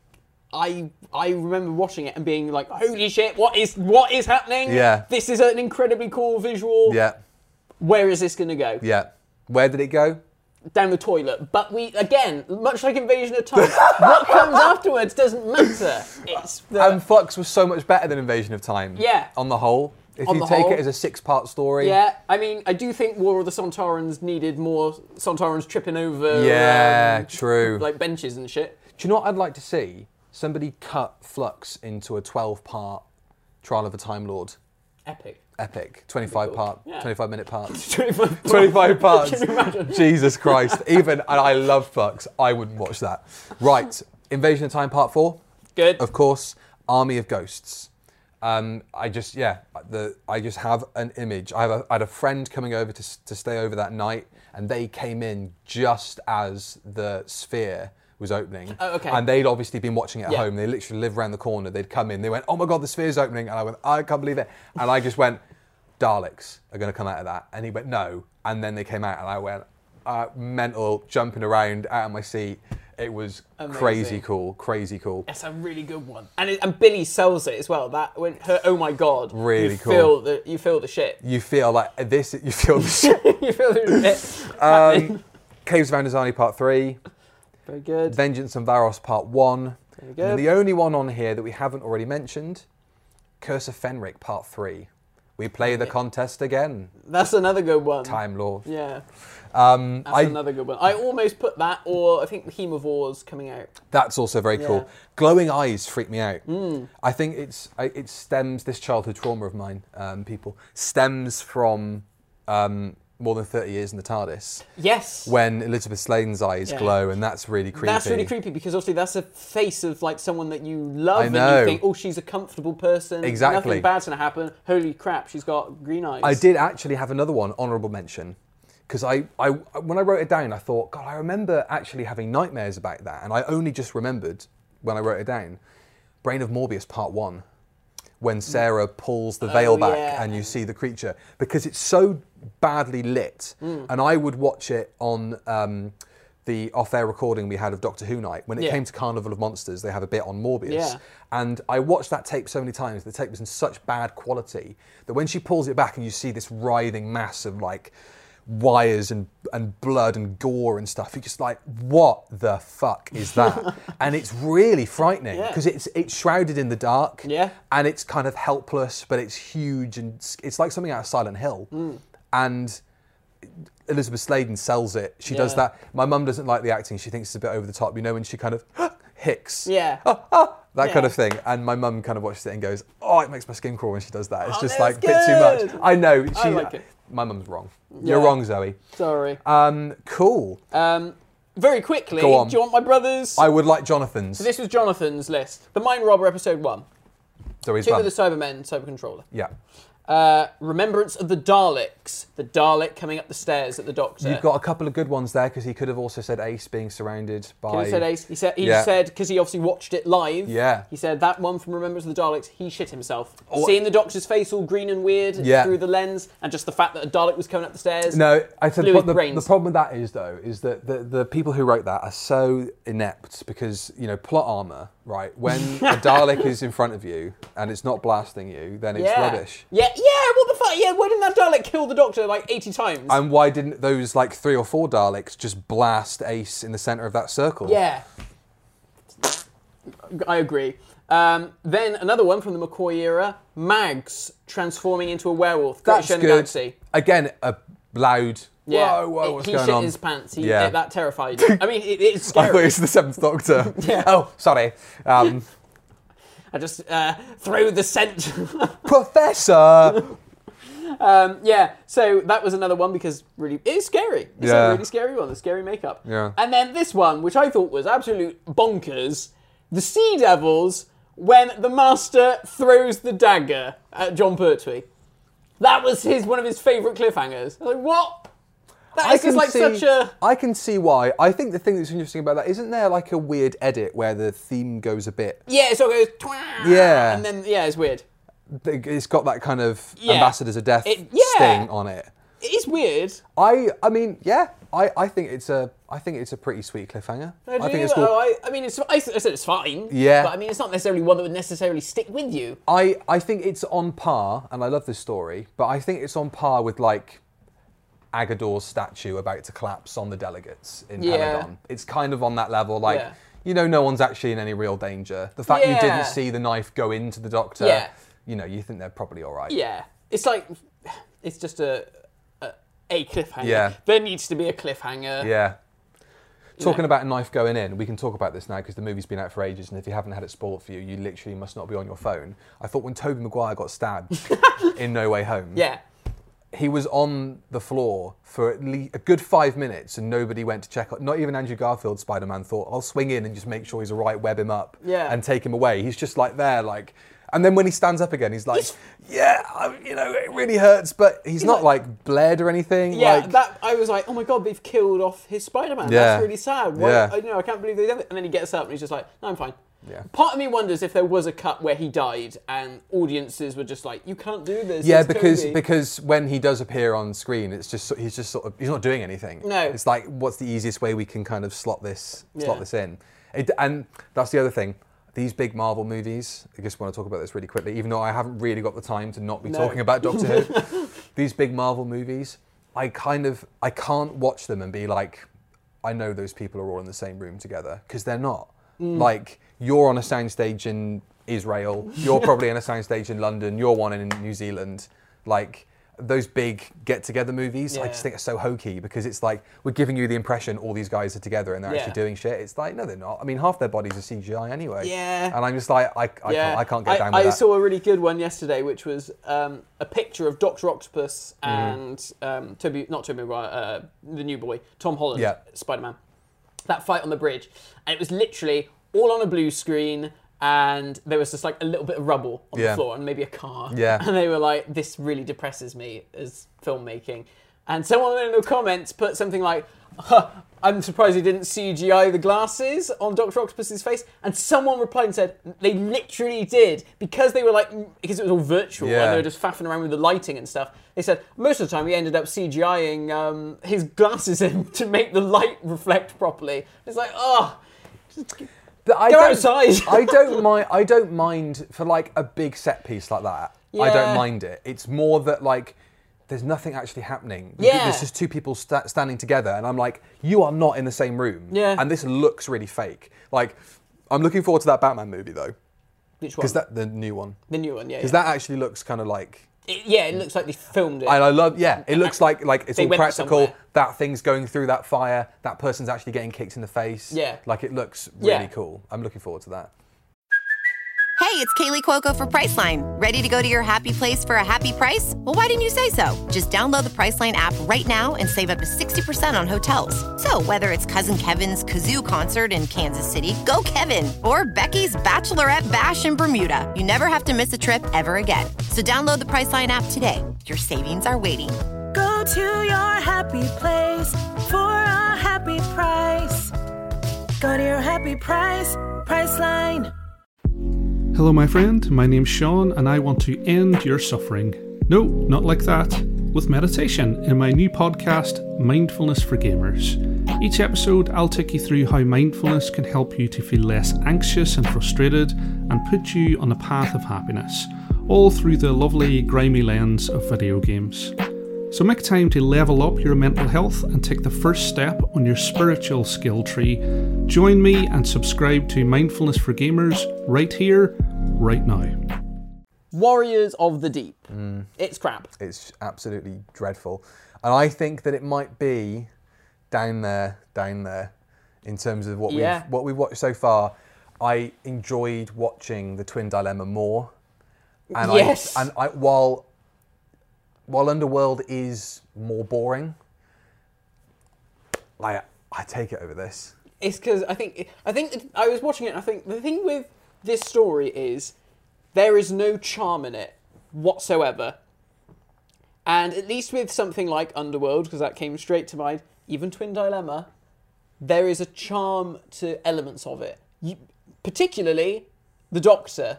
I I remember watching it and being like, holy shit, what is what is happening? Yeah. This is an incredibly cool visual. Yeah, Where is this going to go? yeah. Where did it go? Down the toilet. But we, again, much like Invasion of Time, what comes afterwards doesn't matter. It's the... And Flux was so much better than Invasion of Time. Yeah. On the whole. If On you the take whole. it as a six-part story. Yeah, I mean, I do think War of the Sontarans needed more Sontarans tripping over Yeah, um, true. like benches and shit. Do you know what I'd like to see? Somebody cut Flux into a twelve-part Trial of a Time Lord Epic. epic. twenty-five part, Yeah. twenty-five minute parts. twenty-five twenty-five parts. Can you imagine? Jesus Christ. Even, and I love Flux, I wouldn't watch that. Right, Invasion of Time Part four. Good. Of course, Army of Ghosts. Um, I just, yeah, the, I just have an image. I, have a, I had a friend coming over to, s- to stay over that night, and they came in just as the Sphere was opening. Oh, okay. And they'd obviously been watching it at Yeah. home. They literally live around the corner. They'd come in. They went, oh my God, the Sphere's opening. And I went, I can't believe it. And I just went, Daleks are going to come out of that. And he went, no. And then they came out, and I went, uh, mental, jumping around out of my seat. It was Amazing. crazy cool, crazy cool. That's a really good one, and it, and Billy sells it as well. That when her, oh my god, Really you cool. Feel the, you feel the shit. You feel like this, you feel the shit. you feel the shit. happening. Um, Caves of Androzani Part three, Very good. Vengeance on Varos Part one. Very And good. then the only one on here that we haven't already mentioned, Curse of Fenric Part three. We play the contest again. That's another good one. Time Lord. Yeah, Um, that's I, another good one. I almost put that, or I think Hemovores coming out. That's also very Yeah. cool. Glowing eyes freak me out. I think it's I, it stems this childhood trauma of mine. Um, people stems from um, more than thirty years in the TARDIS Yes. when Elizabeth Sladen's eyes Yeah. glow, and that's really creepy. That's really creepy because obviously that's a face of like someone that you love I and know. you think, oh, she's a comfortable person. Exactly. Nothing bad's gonna happen. Holy crap, she's got green eyes. I did actually have another one, honourable mention, because I, I when I wrote it down, I thought, God, I remember actually having nightmares about that, and I only just remembered when I wrote it down, Brain of Morbius Part One, when Sarah pulls the veil Oh, back yeah. and you see the creature, because it's so badly lit, Mm. and I would watch it on um, the off-air recording we had of Doctor Who Night. When it Yeah. came to Carnival of Monsters, they have a bit on Morbius. Yeah. And I watched that tape so many times. The tape was in such bad quality that when she pulls it back and you see this writhing mass of like wires and and blood and gore and stuff. You're just like, what the fuck is that? And it's really frightening because Yeah. it's it's shrouded in the dark. Yeah. And it's kind of helpless, but it's huge and it's- it's like something out of Silent Hill. Mm. And Elizabeth Sladen sells it. She does Yeah. that. My mum doesn't like the acting. She thinks it's a bit over the top. You know, when she kind of hicks. Yeah. Ah, ah, that kind Yeah. of thing. And my mum kind of watches it and goes, oh, it makes my skin crawl when she does that. It's Oh, just that's like a bit too good. much. I know. She, I like it. My mum's wrong. You're Yeah. wrong, Zoe. Sorry. Um, cool. Um, very quickly, Go on. do you want my brothers? I would like Jonathan's. This was Jonathan's list. The Mind Robber episode one. Zoe's Two bum. of the Cybermen, Cyber Controller. Yeah. Uh, Remembrance of the Daleks. The Dalek coming up the stairs at the Doctor. You've got a couple of good ones there because he could have also said Ace being surrounded by. Could have said Ace. He said he Yeah. said because he obviously watched it live. Yeah. He said that one from Remembrance of the Daleks. He shit himself. Oh. Seeing the Doctor's face all green and weird Yeah. through the lens, and just the fact that a Dalek was coming up the stairs. No, I said Blew the, his the, brains. the problem with that is though is that the, the people who wrote that are so inept because you know plot armor, right? When a Dalek is in front of you and it's not blasting you, then it's yeah. rubbish. Yeah, yeah. What the fuck? Yeah. Why didn't that Dalek kill the Doctor like eighty times? And why didn't those like three or four Daleks just blast Ace in the center of that circle? Yeah. I agree. Um, then another one from the McCoy era, Mags transforming into a werewolf. That's Greatest Show in the good. Galaxy. Again, a loud. Yeah. Whoa, whoa, It- what's he going shit on? his pants. He, Yeah. it- that terrified me. I mean, it, it's I thought scary. it was the Seventh Doctor. Yeah. Oh, sorry. Um, I just uh, throw the scent. Professor. um, yeah, so that was another one because really it is scary. It's Yeah. a really scary one, the scary makeup. Yeah. And then this one, which I thought was absolute bonkers, the Sea Devils when the Master throws the dagger at John Pertwee. That was his one of his favourite cliffhangers. I was like, what? That is just like see, such a... I can see why. I think the thing that's interesting about that, isn't there like a weird edit where the theme goes a bit... Yeah, it sort of goes... Twah, Yeah. And then, yeah, it's weird. It's got that kind of Yeah. Ambassadors of Death It- yeah. sting on it. It is weird. I I mean, yeah, I, I think it's a I think it's a pretty sweet cliffhanger. I, I think do. it's cool. Oh, I, I mean, it's, I, I said it's fine. Yeah. But I mean, it's not necessarily one that would necessarily stick with you. I, I think it's on par, and I love this story, but I think it's on par with like Agador's statue about to collapse on the delegates in Yeah. Peladon. It's kind of on that level, like, Yeah. you know, no one's actually in any real danger. The fact you Yeah. didn't see the knife go into the Doctor, Yeah. you know, you think they're probably all right. Yeah. It's like, it's just a a, a cliffhanger. Yeah. There needs to be a cliffhanger. Yeah. Talking know. about a knife going in, we can talk about this now because the movie's been out for ages, and if you haven't had it spoiled for you, you literally must not be on your phone. I thought when Tobey Maguire got stabbed in No Way Home, Yeah. he was on the floor for at least a good five minutes and nobody went to check up. Not even Andrew Garfield Spider-Man thought, I'll swing in and just make sure he's all right, web him up Yeah. and take him away. He's just like there, like... And then when he stands up again, he's like, yeah, I, you know, it really hurts, but he's, not like, bled or anything. Yeah, like, that I was like, oh my god, they've killed off his Spider-Man. Yeah. That's really sad. Why, Yeah. I, you know, I can't believe they did it. And then he gets up and he's just like, no, I'm fine. Yeah. Part of me wonders if there was a cut where he died and audiences were just like, you can't do this. Yeah, it's because Toby. because when he does appear on screen, it's just he's just sort of he's not doing anything. No. It's like, what's the easiest way we can kind of slot this slot Yeah. this in? It, and that's the other thing. These big Marvel movies, I just want to talk about this really quickly, even though I haven't really got the time to not be No. talking about Doctor Who. These big Marvel movies, I kind of I can't watch them and be like, I know those people are all in the same room together, because they're not. Mm. Like, you're on a soundstage in Israel, you're probably on a soundstage in London, you're one in New Zealand. Like, those big get-together movies, I Yeah. just think are so hokey, because it's like, we're giving you the impression all these guys are together and they're Yeah. actually doing shit. It's like, no, they're not. I mean, half their bodies are C G I anyway. Yeah. And I'm just like, I, I, yeah. can't, I can't get I, down with I that. saw a really good one yesterday, which was um, a picture of Doctor Octopus Mm-hmm. and um, Toby, not Toby Maguire, uh, the new boy, Tom Holland, Yeah. Spider-Man. That fight on the bridge, and it was literally all on a blue screen, and there was just like a little bit of rubble on Yeah. the floor and maybe a car. Yeah. And they were like, this really depresses me as filmmaking. And someone in the comments put something like, huh, I'm surprised he didn't C G I the glasses on Doctor Octopus's face. And someone replied and said, they literally did. Because they were like, because it was all virtual Yeah. and they were just faffing around with the lighting and stuff. They said, most of the time we ended up CGIing um, his glasses in to make the light reflect properly. It's like, oh, But I Go don't- outside. I don't mind. I don't mind for like a big set piece like that. I Yeah. don't mind it. It's more that like there's nothing actually happening. Yeah. There's just two people sta- standing together, and I'm like, you are not in the same room. Yeah. And this looks really fake. Like, I'm looking forward to that Batman movie though, Which one? because that the new one, The new one, yeah. because yeah. that actually looks kind of like. It, yeah, it looks like they filmed it. And I love, yeah, it looks like like it's They all went practical. somewhere. That thing's going through that fire. That person's actually getting kicked in the face. Yeah. Like it looks really Yeah. cool. I'm looking forward to that. Hey, it's Kaylee Cuoco for Priceline. Ready to go to your happy place for a happy price? Well, why didn't you say so? Just download the Priceline app right now and save up to sixty percent on hotels. So whether it's Cousin Kevin's Kazoo Concert in Kansas City, go Kevin, or Becky's Bachelorette Bash in Bermuda, you never have to miss a trip ever again. So download the Priceline app today. Your savings are waiting. Go to your happy place for a happy price. Go to your happy price, Priceline. Hello, my friend. My name's Sean, and I want to end your suffering. No, not like that. With meditation in my new podcast, Mindfulness for Gamers. Each episode, I'll take you through how mindfulness can help you to feel less anxious and frustrated and put you on a path of happiness, all through the lovely, grimy lens of video games. So make time to level up your mental health and take the first step on your spiritual skill tree. Join me and subscribe to Mindfulness for Gamers right here, right now. Warriors of the Deep. Mm. It's crap. It's absolutely dreadful. And I think that it might be down there, down there, in terms of what Yeah. we've what we've watched so far. I enjoyed watching the Twin Dilemma more. And Yes. I, and I, while while Underworld is more boring, like I take it over this. It's because I think I think I was watching it. And I think the thing with this story is there is no charm in it whatsoever. And at least with something like Underworld, because that came straight to mind, even Twin Dilemma, there is a charm to elements of it. You, particularly the Doctor.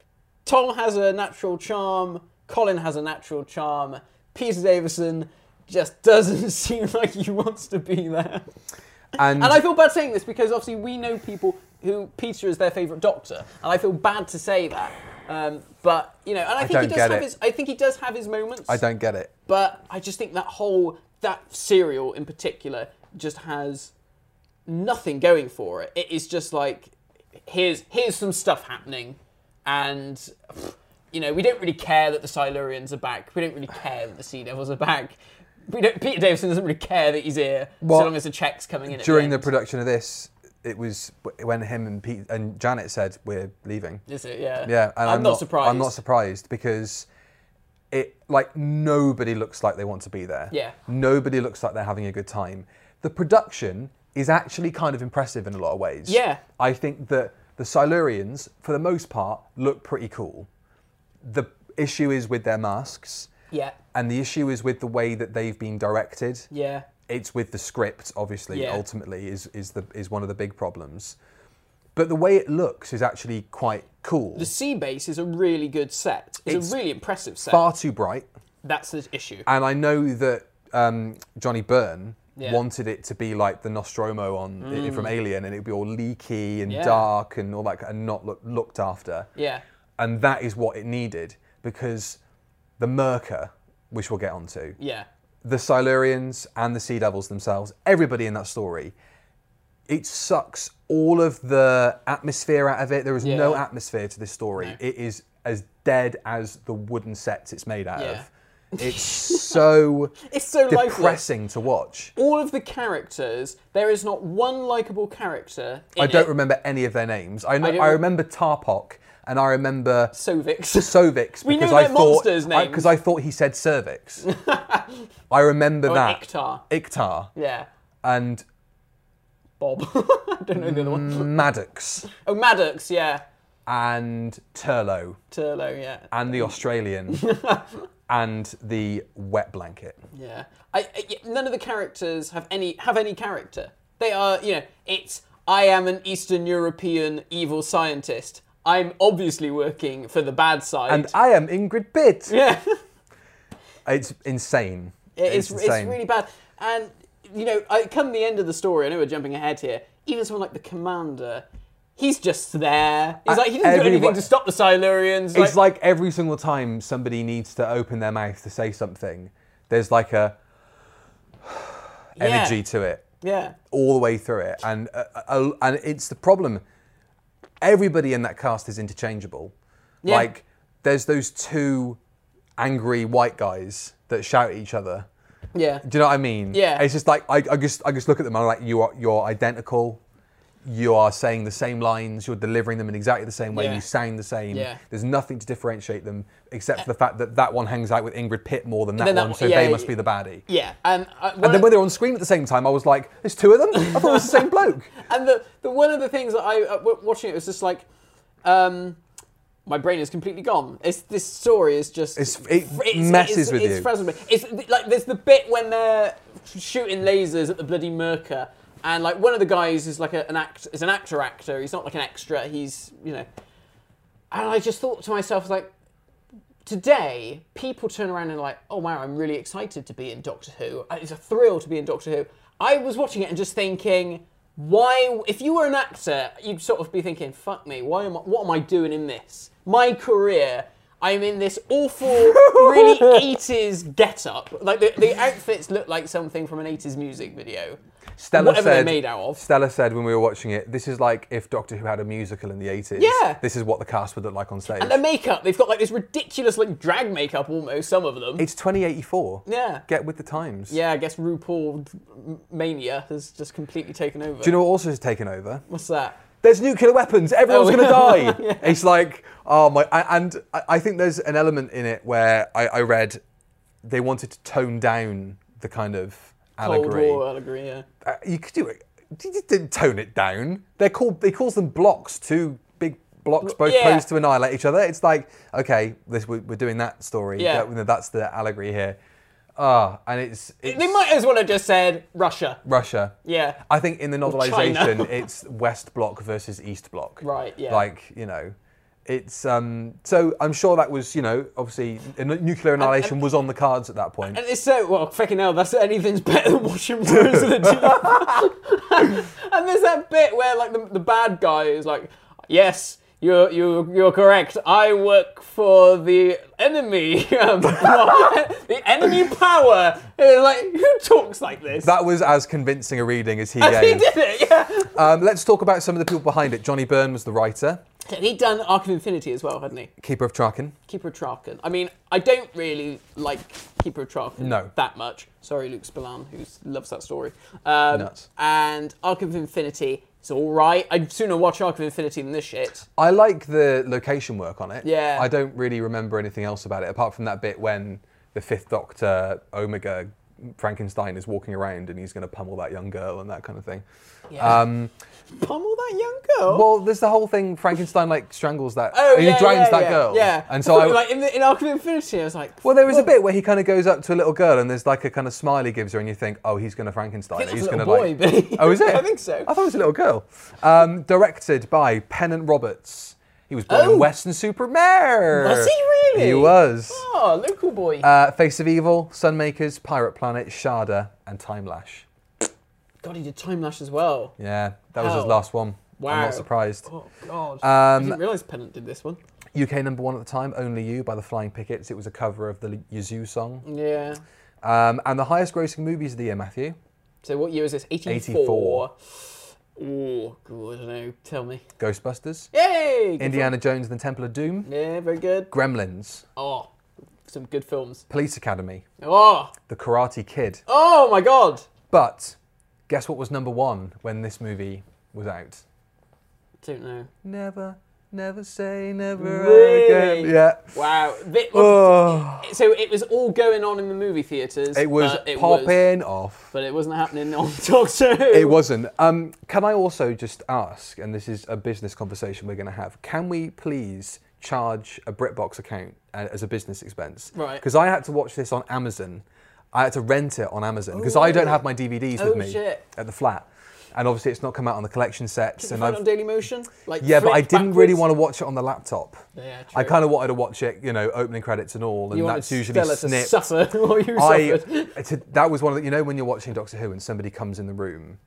Tom has a natural charm. Colin has a natural charm. Peter Davison just doesn't seem like he wants to be there. And, And I feel bad saying this because obviously we know people who Peter is their favourite Doctor, and I feel bad to say that. Um, but you know, and I, I think don't he does get have it. his. I think he does have his moments. I don't get it. But I just think that whole that serial in particular just has nothing going for it. It is just like here's here's some stuff happening, and you know we don't really care that the Silurians are back. We don't really care that the Sea Devils are back. We don't, Peter Davison doesn't really care that he's here, Well, so long as the check's coming in. During at the the, end. production of this, it was when him and Pete and Janet said we're leaving. Is it? Yeah. Yeah, and I'm, I'm, not, surprised. I'm not surprised because it like nobody looks like they want to be there. Yeah. Nobody looks like they're having a good time. The production is actually kind of impressive in a lot of ways. Yeah. I think that the Silurians, for the most part, look pretty cool. The issue is with their masks. Yeah. And the issue is with the way that they've been directed. Yeah. It's with the script, obviously, Yeah. ultimately, is is the is one of the big problems. But the way it looks is actually quite cool. The sea base is a really good set. It's, It's a really impressive set. Far too bright. That's the issue. And I know that um, Johnny Byrne Yeah. wanted it to be like the Nostromo on Mm. from Alien, and it'd be all leaky and Yeah. dark and all that, and not look, looked after. Yeah. And that is what it needed, because the Merca, which we'll get onto, Yeah. the Silurians and the Sea Devils themselves, everybody in that story, it sucks all of the atmosphere out of it. There is Yeah. no atmosphere to this story. No. It is as dead as the wooden sets it's made out Yeah. of. It's so It's so lifeless. depressing to watch. All of the characters, there is not one likable character in I don't it. remember any of their names. I know. I I, don't- remember Tarpok, and I remember Sovix. Sovix We knew because their I thought monsters' names. because I, thought he said cervix. I remember Oh, that. Iktar. Iktar. Yeah. And Bob. I don't know the other one. Maddox. Oh, Maddox, yeah. And Turlo. Turlo, yeah. And the Australian. And the wet blanket. Yeah. I, I, yeah, none of the characters have any have any character. They are, you know, it's I am an Eastern European evil scientist. I'm obviously working for the bad side. And I am Ingrid Pitt. yeah. It's insane. It's, it's, insane. really bad. And, you know, I, come the end of the story, I know we're jumping ahead here, even someone like the Commander, he's just there. He's Uh, like, he doesn't do anything everyone- to stop the Silurians. It's like every single time somebody needs to open their mouth to say something, There's like a Yeah. energy to it. Yeah. All the way through it. And uh, uh, and it's the problem. Everybody in that cast is interchangeable. Yeah. Like, there's those two angry white guys that shout at each other. Yeah. Do you know what I mean? Yeah. It's just like, I, I just I just look at them and I'm like, you are, you're identical. You are saying the same lines. You're delivering them in exactly the same way. Yeah. You sound the same. Yeah. There's nothing to differentiate them except for the fact that that one hangs out with Ingrid Pitt more than that then that one, one- so yeah, they yeah. must be the baddie. Yeah. And, uh, one And then of- when they're on screen at the same time, I was like, there's two of them? I thought it was the same bloke. And the, the one of the things that I uh, w- watching it was just like, um, my brain is completely gone. It's this story is just It's, it messes it's, with it's you. frazzled me. It's like there's the bit when they're shooting lasers at the bloody Merca, and like one of the guys is like a, an act is an actor actor. He's not like an extra. He's you know. And I just thought to myself like, today people turn around and like, oh wow, I'm really excited to be in Doctor Who. It's a thrill to be in Doctor Who. I was watching it and just thinking, why? If you were an actor, you'd sort of be thinking, fuck me. Why am I, what am I doing in this? My career, I'm in this awful, really eighties get-up. Like, the, the outfits look like something from an eighties music video. Stella Whatever said, they're made out of. Stella said when we were watching it, this is like if Doctor Who had a musical in the eighties. Yeah. This is what the cast would look like on stage. And their makeup, they've got like this ridiculous like drag makeup almost, some of them. It's twenty eighty-four. Yeah. Get with the times. Yeah, I guess RuPaul mania has just completely taken over. Do you know what also has taken over? What's that? There's nuclear weapons. Everyone's Oh, going to die. yeah. It's like, oh my... And I think there's an element in it where I, I read they wanted to tone down the kind of allegory. Cold War allegory, yeah. Uh, you could do it. You just didn't tone it down. They're called. They calls them blocks. Two big blocks, both Yeah. posed to annihilate each other. It's like, okay, this we're, we're doing that story. Yeah. That- that's the allegory here. Ah, and it's, it's They might as well have just said Russia. Russia. Yeah. I think in the China. novelisation, it's West Bloc versus East Bloc. Right, yeah. Like, you know, it's um. So I'm sure that was, you know, obviously n- nuclear annihilation was on the cards at that point. And it's so, well, fucking hell, that's anything's better than watching Rose of the Deep. And there's that bit where, like, the, the bad guy is like, yes, you're, you're, you're correct. I work for the enemy. Um, the enemy power. It's like, who talks like this? That was as convincing a reading as he And gave. he did it, yeah. Um, let's talk about some of the people behind it. Johnny Byrne was the writer. He'd done Arc of Infinity as well, hadn't he? Keeper of Traken. Keeper of Traken. I mean, I don't really like Keeper of Traken No. that much. Sorry, Luke Spillane, who loves that story. Um, Nuts. And Arc of Infinity, it's all right. I'd sooner watch Arc of Infinity than this shit. I like the location work on it. Yeah. I don't really remember anything else about it, apart from that bit when the Fifth Doctor, Omega, Frankenstein is walking around and he's going to pummel that young girl and that kind of thing. Yeah. Um, Pummel that young girl? well, there's the whole thing, Frankenstein like strangles that, oh, he yeah, drowns yeah, that yeah, girl. Yeah. And so I, like in, the, in Arc of Infinity, I was like, well, there was a "Whoa." bit where he kind of goes up to a little girl and there's like a kind of smile he gives her and you think, oh, he's going to Frankenstein. I think he's that's a gonna, little boy, like... but Oh, is it? I think so. I thought it was a little girl. Um, directed by Pennant Roberts. He was born Oh. in Weston-super-Mare. Was he really? He was. Oh, local boy. Uh, Face of Evil, Sunmakers, Pirate Planet, Sharda, and Time Lash. God, he did Time Lash as well. Yeah, that was his Hell. last one. Wow. I'm not surprised. Oh, God. Um, I didn't realise Pennant did this one. U K number one at the time, Only You by the Flying Pickets. It was a cover of the Yazoo song. Yeah. Um, and the highest grossing movies of the year, Matthew. So what year is this? eighty-four. eighty-four. Oh, God, I don't know. Tell me. Ghostbusters. Yay! Good Indiana Jones and the Temple of Doom. film. Yeah, very good. Gremlins. Oh, some good films. Police Academy. Oh, The Karate Kid. oh my God. But guess what was number one when this movie was out? Don't know. Never, never say never Really? again. Yeah. Wow. Bit- Oh. So it was all going on in the movie theatres. It was but it was- popping off. but it wasn't happening on Doctor Who. It wasn't. Um, can I also just ask, and this is a business conversation we're going to have, can we please charge a BritBox account uh, as a business expense? Right. Because I had to watch this on Amazon. I had to rent it on Amazon because I don't have my D V Ds Oh, with me shit. at the flat. And obviously it's not come out on the collection sets. Did you and find I've, it on Dailymotion? Like yeah, but I flipped didn't really backwards? want to watch it on the laptop. Yeah, I true. kind of wanted to watch it, you know, opening credits and all, and You wanted that's usually Stella snipped. to suffer while you I, suffered. to, that was one of the, you know, when you're watching Doctor Who and somebody comes in the room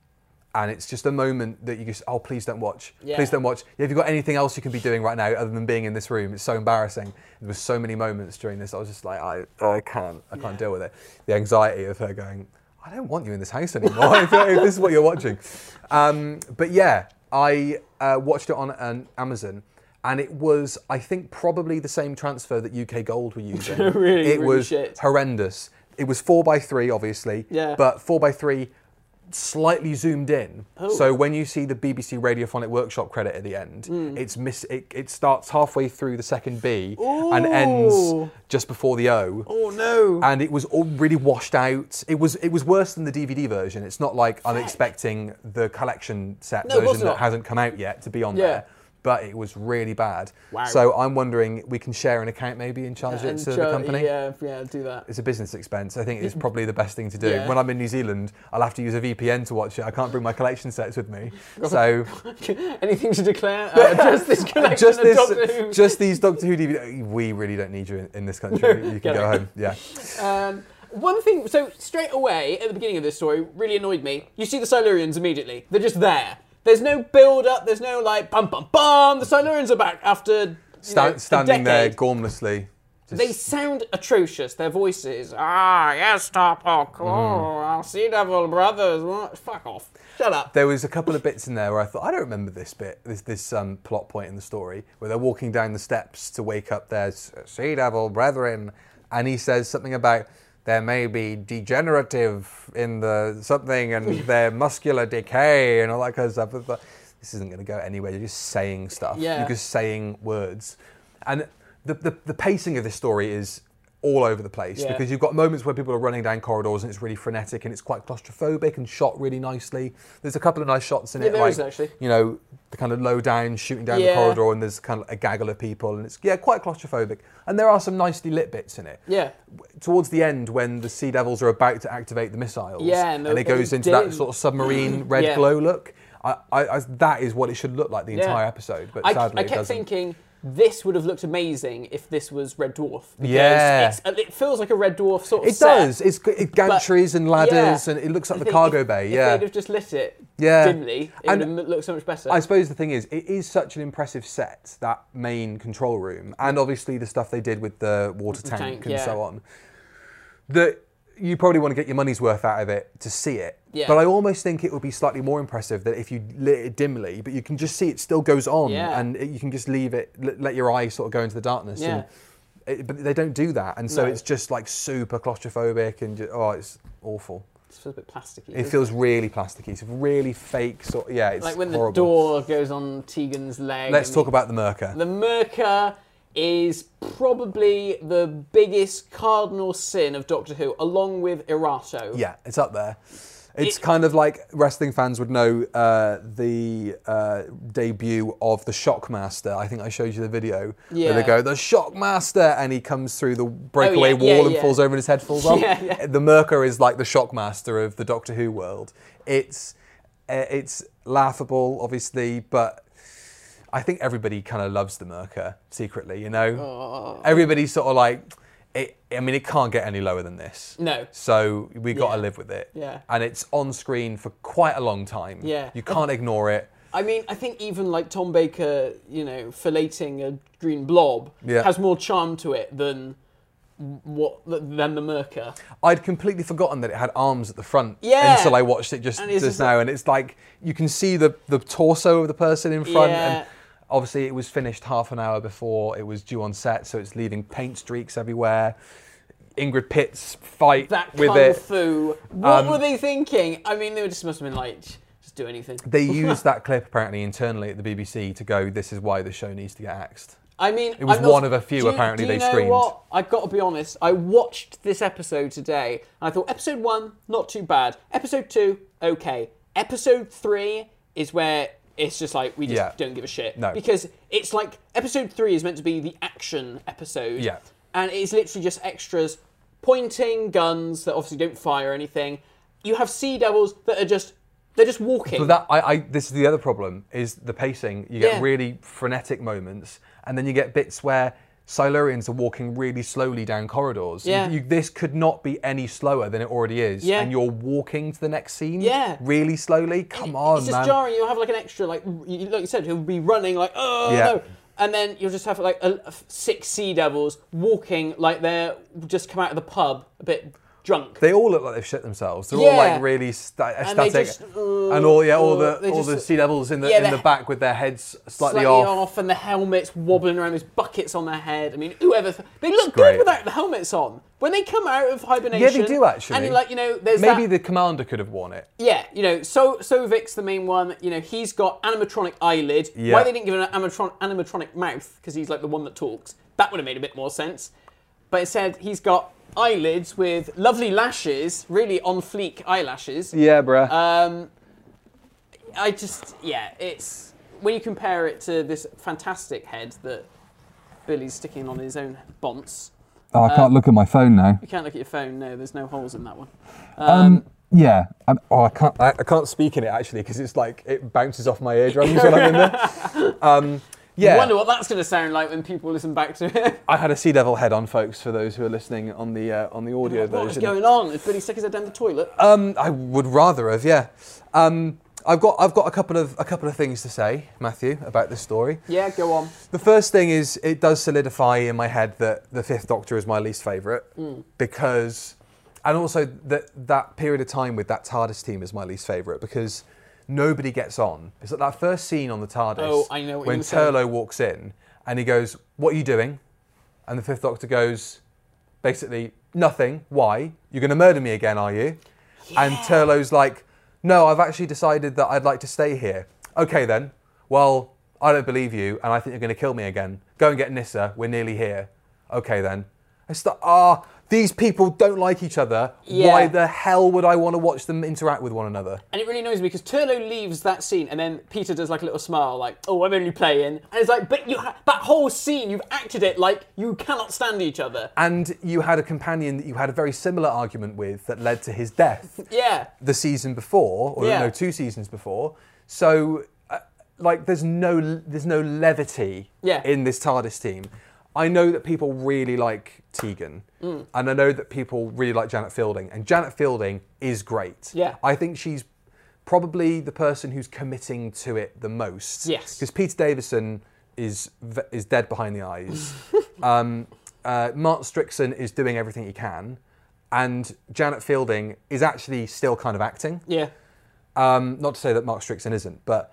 And it's just a moment that you just, oh, please don't watch. Yeah. Please don't watch. Have you got anything else you can be doing right now other than being in this room? It's so embarrassing. There were so many moments during this. I was just like, I, I can't. I can't yeah. deal with it. The anxiety of her going, I don't want you in this house anymore if, if this is what you're watching. Um, but yeah, I uh, watched it on an Amazon. And it was, I think, probably the same transfer that U K Gold were using. really, it really was shit. horrendous. It was four by three, obviously. Yeah. But four by three slightly zoomed in. Oh. So when you see the B B C Radiophonic Workshop credit at the end, mm. it's miss. It, it starts halfway through the second B Ooh. and ends just before the O. Oh no! And it was all really washed out. It was it was worse than the D V D version. It's not like I'm expecting the collection set no, version that not. hasn't come out yet to be on yeah. there. But it was really bad. Wow. So I'm wondering, we can share an account maybe and charge yeah, it and to char- the company? Yeah, yeah, do that. It's a business expense. I think it's probably the best thing to do. Yeah. When I'm in New Zealand, I'll have to use a V P N to watch it. I can't bring my collection sets with me. So anything to declare? Uh, just this collection just of this, Doctor Who. Just these Doctor Who D V Ds. We really don't need you in, in this country. No, you can go it. home. Yeah. Um, one thing, so straight away at the beginning of this story, really annoyed me. You see the Silurians immediately. They're just there. There's no build-up, there's no like, bum, bum, bum, the Silurians are back after, Sta- know, Standing a there decade. gormlessly. Just... They sound atrocious, their voices. Ah, yes, Starpock, oh, Mm. our Sea Devil brothers, what? Fuck off. Shut up. There was a couple of bits in there where I thought, I don't remember this bit, this this um, plot point in the story, where they're walking down the steps to wake up their Sea Devil brethren, and he says something about, there may be degenerative in the something and their muscular decay and all that kind of stuff. But this isn't going to go anywhere. You're just saying stuff. Yeah. You're just saying words. And the, the, the pacing of this story is all over the place yeah. because you've got moments where people are running down corridors and it's really frenetic and it's quite claustrophobic and shot really nicely. There's a couple of nice shots in yeah, it, there like is, actually. you know, the kind of low down shooting down yeah. the corridor and there's kind of a gaggle of people and it's yeah quite claustrophobic. And there are some nicely lit bits in it. Yeah. Towards the end, when the Sea Devils are about to activate the missiles, yeah, and, and it goes into dim. that sort of submarine red yeah. glow look, I, I, I, that is what it should look like the yeah. entire episode. But I, sadly, I it kept doesn't. thinking this would have looked amazing if this was Red Dwarf. Because Yeah. it's, it feels like a Red Dwarf sort of It set, does. It's got it gantries and ladders, yeah. and it looks like I the think cargo if, bay. If Yeah. they'd have just lit it Yeah. dimly, it And would have looked so much better. I suppose the thing is, it is such an impressive set, that main control room, and obviously the stuff they did with the water The tank, tank, and yeah. so on, that you probably want to get your money's worth out of it to see it. Yeah. But I almost think it would be slightly more impressive that if you lit it dimly, but you can just see it still goes on, Yeah. and it, you can just leave it, let, let your eyes sort of go into the darkness. Yeah. And it, but they don't do that, and so No. it's just like super claustrophobic, and just, oh, it's awful. It feels a bit plasticky. It feels really plasticky. It's really fake. Sort. Yeah, it's like when horrible. the door goes on Tegan's leg. Let's and talk the, about the Merca. The Merca is probably the biggest cardinal sin of Doctor Who, along with Erato. Yeah, it's up there. It's It- kind of like wrestling fans would know uh, the uh, debut of the Shockmaster. I think I showed you the video Yeah. where they go, the Shockmaster, and he comes through the breakaway Oh, yeah, wall yeah, and yeah. falls over and his head falls off. Yeah, yeah. The Merca is like the Shockmaster of the Doctor Who world. It's uh, it's laughable, obviously, but I think everybody kind of loves the Merca secretly, you know? Oh. Everybody's sort of like, it, I mean, it can't get any lower than this. No. So we got to Yeah. live with it. Yeah. And it's on screen for quite a long time. Yeah. You can't ignore it. I mean, I think even like Tom Baker, you know, filleting a green blob Yeah. has more charm to it than what than the Merca. I'd completely forgotten that it had arms at the front Yeah. until I watched it just, And it's just just now. And it's like, you can see the, the torso of the person in front. Yeah. And obviously it was finished half an hour before it was due on set, so it's leaving paint streaks everywhere. Ingrid Pitt's fight That with kung it. fu. What Um, were they thinking? I mean, they just must have been like, just do anything. They used that clip apparently internally at the B B C to go, this is why the show needs to get axed. I mean, It was I'm not- one of a few do you- apparently do you they know screened. What? I've got to be honest. I watched this episode today, and I thought episode one not too bad. Episode two okay. Episode three is where it's just like we just Yeah. don't give a shit. No. Because it's like episode three is meant to be the action episode. Yeah. And it's literally just extras pointing guns that obviously don't fire anything. You have Sea Devils that are just they're just walking. But that I, I this is the other problem is the pacing. You get Yeah. really frenetic moments, and then you get bits where Silurians are walking really slowly down corridors. Yeah. You, this could not be any slower than it already is. Yeah. And you're walking to the next scene Yeah. really slowly. Come on, It's just man. jarring. You'll have like an extra, like you- like you said, he'll be running like, oh Yeah. no. And then you'll just have like a, a six sea devils walking like they're just come out of the pub a bit drunk. They all look like they've shit themselves. They're Yeah. all like really sta- And they static. just, uh, and all yeah, all uh, the they all just- the sea devils in the Yeah, in the they're- back with their heads slightly, Slightly off. off, and the helmets wobbling around. There's buckets on their head. I mean, whoever th- they look great. good without the helmets on. When they come out of hibernation, Yeah, they do actually. And you're like, you know, there's Maybe that, the commander could have worn it. yeah, you know, so Sovik's the main one. You know, he's got animatronic eyelid. Yeah. Why they didn't give him an animatron- animatronic mouth? Because he's like the one that talks. That would have made a bit more sense. But it said he's got eyelids with lovely lashes, really on fleek eyelashes. Yeah, bruh. Um, I just, yeah, it's when you compare it to this fantastic head that Billy's sticking on his own bonce. oh, I can't look at my phone now. You can't look at your phone. No, there's no holes in that one. Um, yeah. I'm, oh, I can't. I, I can't speak in it actually because it's like it bounces off my eardrums when I'm in there. Um, yeah. I wonder what that's going to sound like when people listen back to it. I had a sea devil head on, folks. For those who are listening on the uh, on the audio What was version. going on? Is Billy stuck his head down the toilet? Um, I would rather have, yeah. Um, I've got I've got a couple of a couple of things to say, Matthew, about this story. Yeah, go on. The first thing is it does solidify in my head that the Fifth Doctor is my least favourite Mm. because, and also that that period of time with that TARDIS team is my least favourite because nobody gets on. It's like that first scene on the TARDIS Oh, I know what when you're saying. Turlough walks in and he goes, "What are you doing?" And the Fifth Doctor goes, basically, "Nothing. Why? You're going to murder me again, are you?" And Turlough's like, "No, I've actually decided that I'd like to stay here." "Okay then. Well, I don't believe you, and I think you're going to kill me again. Go and get Nyssa. We're nearly here." "Okay then." It's like, ah, these people don't like each other. Yeah. Why the hell would I want to watch them interact with one another? And it really annoys me because Turlough leaves that scene and then Peter does like a little smile like, oh, I'm only playing. And it's like, but you ha- that whole scene, you've acted it like you cannot stand each other. And you had a companion that you had a very similar argument with that led to his death Yeah. the season before, or Yeah. no, two seasons before. So, uh, like, there's no there's no levity Yeah. in this TARDIS team. I know that people really like Tegan, Mm. and I know that people really like Janet Fielding, and Janet Fielding is great. Yeah. I think she's probably the person who's committing to it the most. Yes. Because Peter Davison is v- is dead behind the eyes. um, uh, Mark Strickson is doing everything he can, and Janet Fielding is actually still kind of acting. Yeah. Um, not to say that Mark Strickson isn't, but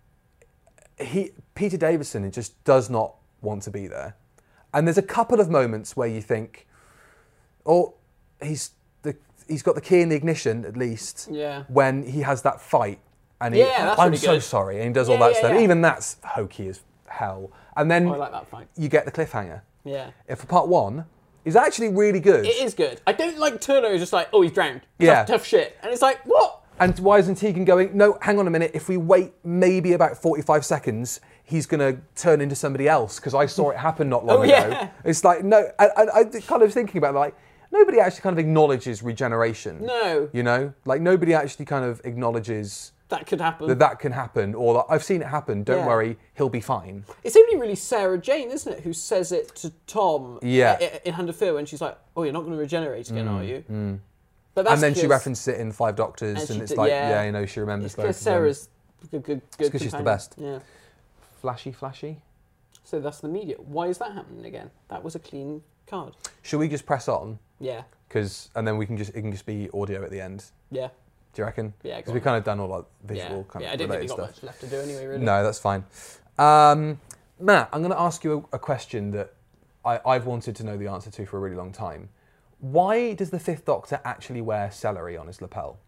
he Peter Davison just does not want to be there. And there's a couple of moments where you think, oh, he's the he's got the key in the ignition at least. Yeah. When he has that fight, and he, Yeah, that's I'm really so good. sorry, and he does all Yeah, that yeah, stuff. yeah. Even that's hokey as hell. And then Oh, I like that fight. you get the cliffhanger. Yeah. If for part one is actually really good. It is good. I don't like Turlough who's just like, oh, he's drowned. Tough, Yeah. tough shit. And it's like, what? And why isn't Tegan going, no, hang on a minute, if we wait maybe about forty-five seconds, he's going to turn into somebody else, because I saw it happen not long Oh, ago. yeah. It's like, no, I, I, I kind of thinking about it, like, nobody actually kind of acknowledges regeneration. No. You know? Like, nobody actually kind of acknowledges That could happen. that that can happen, or that I've seen it happen, don't Yeah. worry, he'll be fine. It's only really Sarah Jane, isn't it, who says it to Tom Yeah. i- in Hand of Fear when she's like, oh, you're not going to regenerate again, are you? Mm. But that's And then she because- references it in Five Doctors, And and, she it's did- like, yeah. yeah, you know, she remembers It's both because of them. Sarah's good, good, good. It's 'cause she's the companion. best. Yeah. Flashy, flashy. So that's the media. Why is that happening again? That was a clean card. Should we just press on? Yeah. Because and then we can just it can just be audio at the end. Yeah. Do you reckon? Yeah, go Because we've on. kind of done all our visual Yeah. kind Yeah, of I didn't think related we got stuff. much left to do anyway, really. No, that's fine. Um, Matt, I'm going to ask you a, a question that I, I've wanted to know the answer to for a really long time. Why does the Fifth Doctor actually wear celery on his lapel?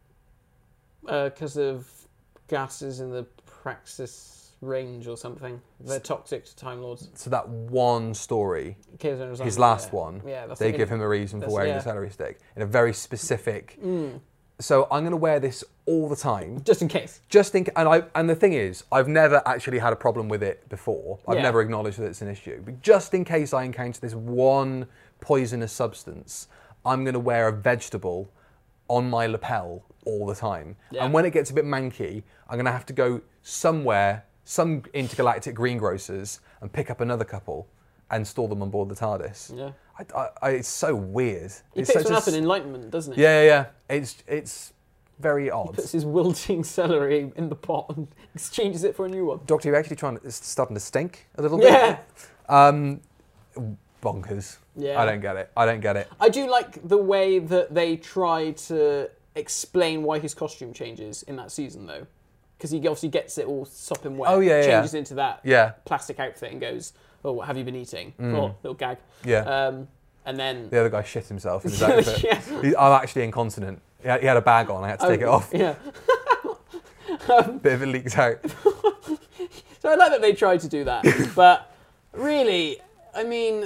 Because of gases in the Praxis range or something. They're toxic to Time Lords. So that one story, Chaos and his Resentment, last yeah. one, Yeah, that's they thinking- give him a reason for that's- wearing yeah. the celery stick in a very specific. Mm. So I'm going to wear this all the time, just in case. Just in, and I and the thing is, I've never actually had a problem with it before. I've Yeah. never acknowledged that it's an issue. But just in case I encounter this one poisonous substance, I'm going to wear a vegetable on my lapel all the time. Yeah. And when it gets a bit manky, I'm going to have to go somewhere, some intergalactic greengrocers, and pick up another couple and store them on board the TARDIS. Yeah. I, I, I, it's so weird. He it's picks such one a up in s- Enlightenment, doesn't he? Yeah, yeah, yeah. It's it's very odd. Puts his wilting celery in the pot and exchanges it for a new one. Doctor, you're actually trying to, it's starting to stink a little bit. Yeah. Um, bonkers. Yeah. I don't get it. I don't get it. I do like the way that they try to explain why his costume changes in that season, though. Because he obviously gets it all sopping wet, Oh, yeah, yeah. changes into that Yeah. plastic outfit and goes, oh, what have you been eating? Mm. Oh, little gag. Yeah. Um, and then... The other guy shit himself in his outfit. Yeah. He- I'm actually incontinent. He had, he had a bag on. I had to take Oh, it off. Yeah. Bit of it leaked out. So I like that they tried to do that. But really, I mean...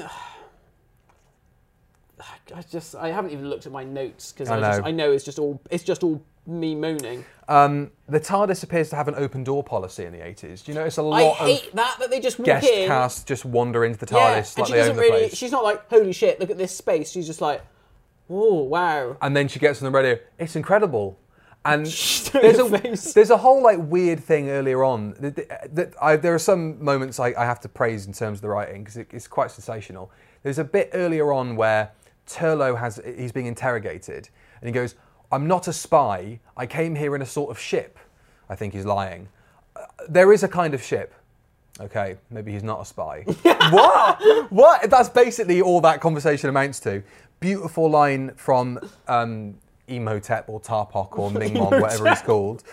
I just I haven't even looked at my notes because I I, know. just, I know it's just all it's just all me moaning. Um, the TARDIS appears to have an open door policy in the eighties. Do you notice a I lot hate of that that they just walk guest in. cast just wander into the Yeah, TARDIS and like she they own doesn't the really. place? She's not like, holy shit, look at this space. She's just like, oh wow. And then she gets on the radio. It's incredible. And Straight there's in a the face. there's a whole like weird thing earlier on that, that, that I, there are some moments I, I have to praise in terms of the writing because it, it's quite sensational. There's a bit earlier on where Turlough has he's being interrogated and he goes, "I'm not a spy. I came here in a sort of ship." I think he's lying. Uh, there is a kind of ship. Okay, maybe he's not a spy. What? What? That's basically all that conversation amounts to. Beautiful line from um, Emotep or Tarpok or Mingmon, whatever he's called,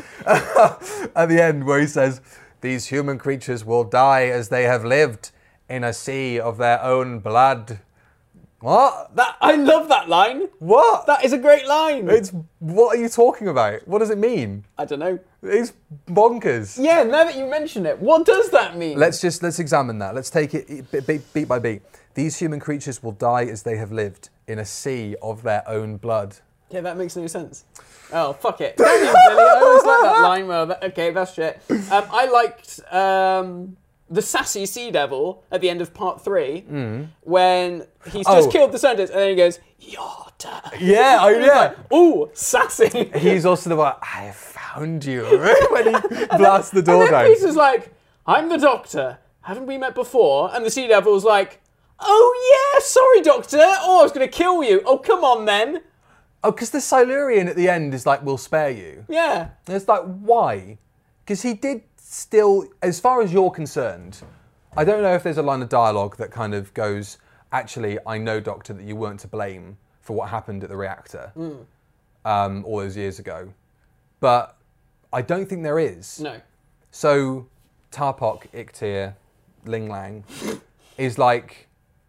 at the end where he says, "These human creatures will die as they have lived in a sea of their own blood." What? That I love that line. What? That is a great line. It's what are you talking about? What does it mean? I don't know. It's bonkers. Yeah, now that you mention it, what does that mean? Let's just let's examine that. Let's take it beat, beat, beat by beat. These human creatures will die as they have lived in a sea of their own blood. Yeah, that makes no sense. Oh, fuck it. Damn you, Billy. I always like that line. Well, that, okay, that's shit. Um, I liked um, the sassy Sea Devil at the end of part three when he's just Oh. killed the scientist and then he goes, "Your turn." Yeah, oh And he's yeah. like, ooh, sassy. He's also the one, "I found you," when he blasts the door And then down. Peter's like, "I'm the Doctor. Haven't we met before?" And the Sea Devil's like, "Oh yeah, sorry, Doctor. Oh, I was going to kill you. Oh, come on then." Oh, because the Silurian at the end is like, "We'll spare you." Yeah. And it's like, why? Because he did still, as far as you're concerned, I don't know if there's a line of dialogue that kind of goes, "Actually, I know, Doctor, that you weren't to blame for what happened at the reactor um, all those years ago." But I don't think there is. No. So Tarpok, Iktir, Ling Lang is like,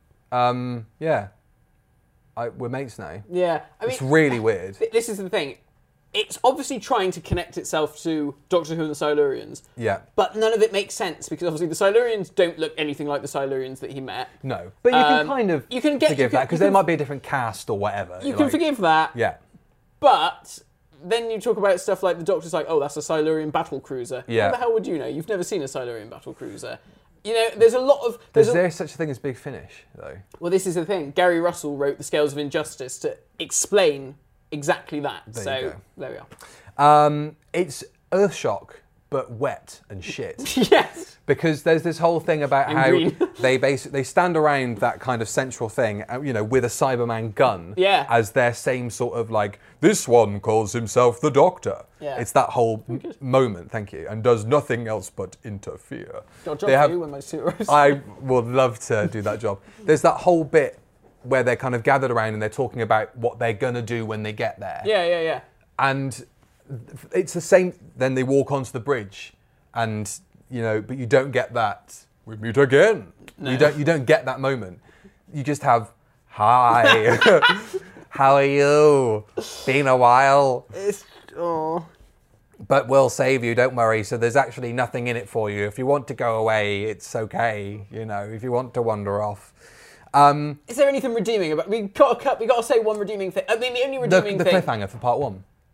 um, yeah, I, we're mates now. Yeah. I mean, It's really weird. th- this is the thing. It's obviously trying to connect itself to Doctor Who and the Silurians. Yeah. But none of it makes sense because obviously the Silurians don't look anything like the Silurians that he met. No. But you can Um, kind of you can get- forgive you can- that because you there can- might be a different cast or whatever. You You're can like- forgive that. Yeah. But then you talk about stuff like the Doctor's like, "Oh, that's a Silurian battle cruiser." Yeah. How the hell would you know? You've never seen a Silurian battle cruiser. You know, there's a lot of... There's Is a, there such a thing as Big Finish, though? Well, this is the thing. Gary Russell wrote The Scales of Injustice to explain exactly that. There so, you go. there we are. Um, it's Earthshock, but wet and shit. Yes. Because there's this whole thing about And how green. they basically they stand around that kind of central thing, uh, you know, with a Cyberman gun, Yeah. as their same sort of like, "This one calls himself the Doctor." Yeah. It's that whole m- moment, thank you, and does nothing else but interfere. Got a job They for have- you when my suit rose. I would love to do that job. There's that whole bit where they're kind of gathered around and they're talking about what they're gonna do when they get there. Yeah, yeah, yeah. And it's the same. Then they walk onto the bridge, and you know, but you don't get that. We meet again. No. You don't. You don't get that moment. You just have, "Hi, how are you? Been a while, It's... Oh... but we'll save you. Don't worry." So there's actually nothing in it for you. If you want to go away, it's okay. You know, if you want to wander off. Um, Is there anything redeeming about... We got to cut... We got to say one redeeming thing. I mean, the only the redeeming the thing... cliffhanger for part one.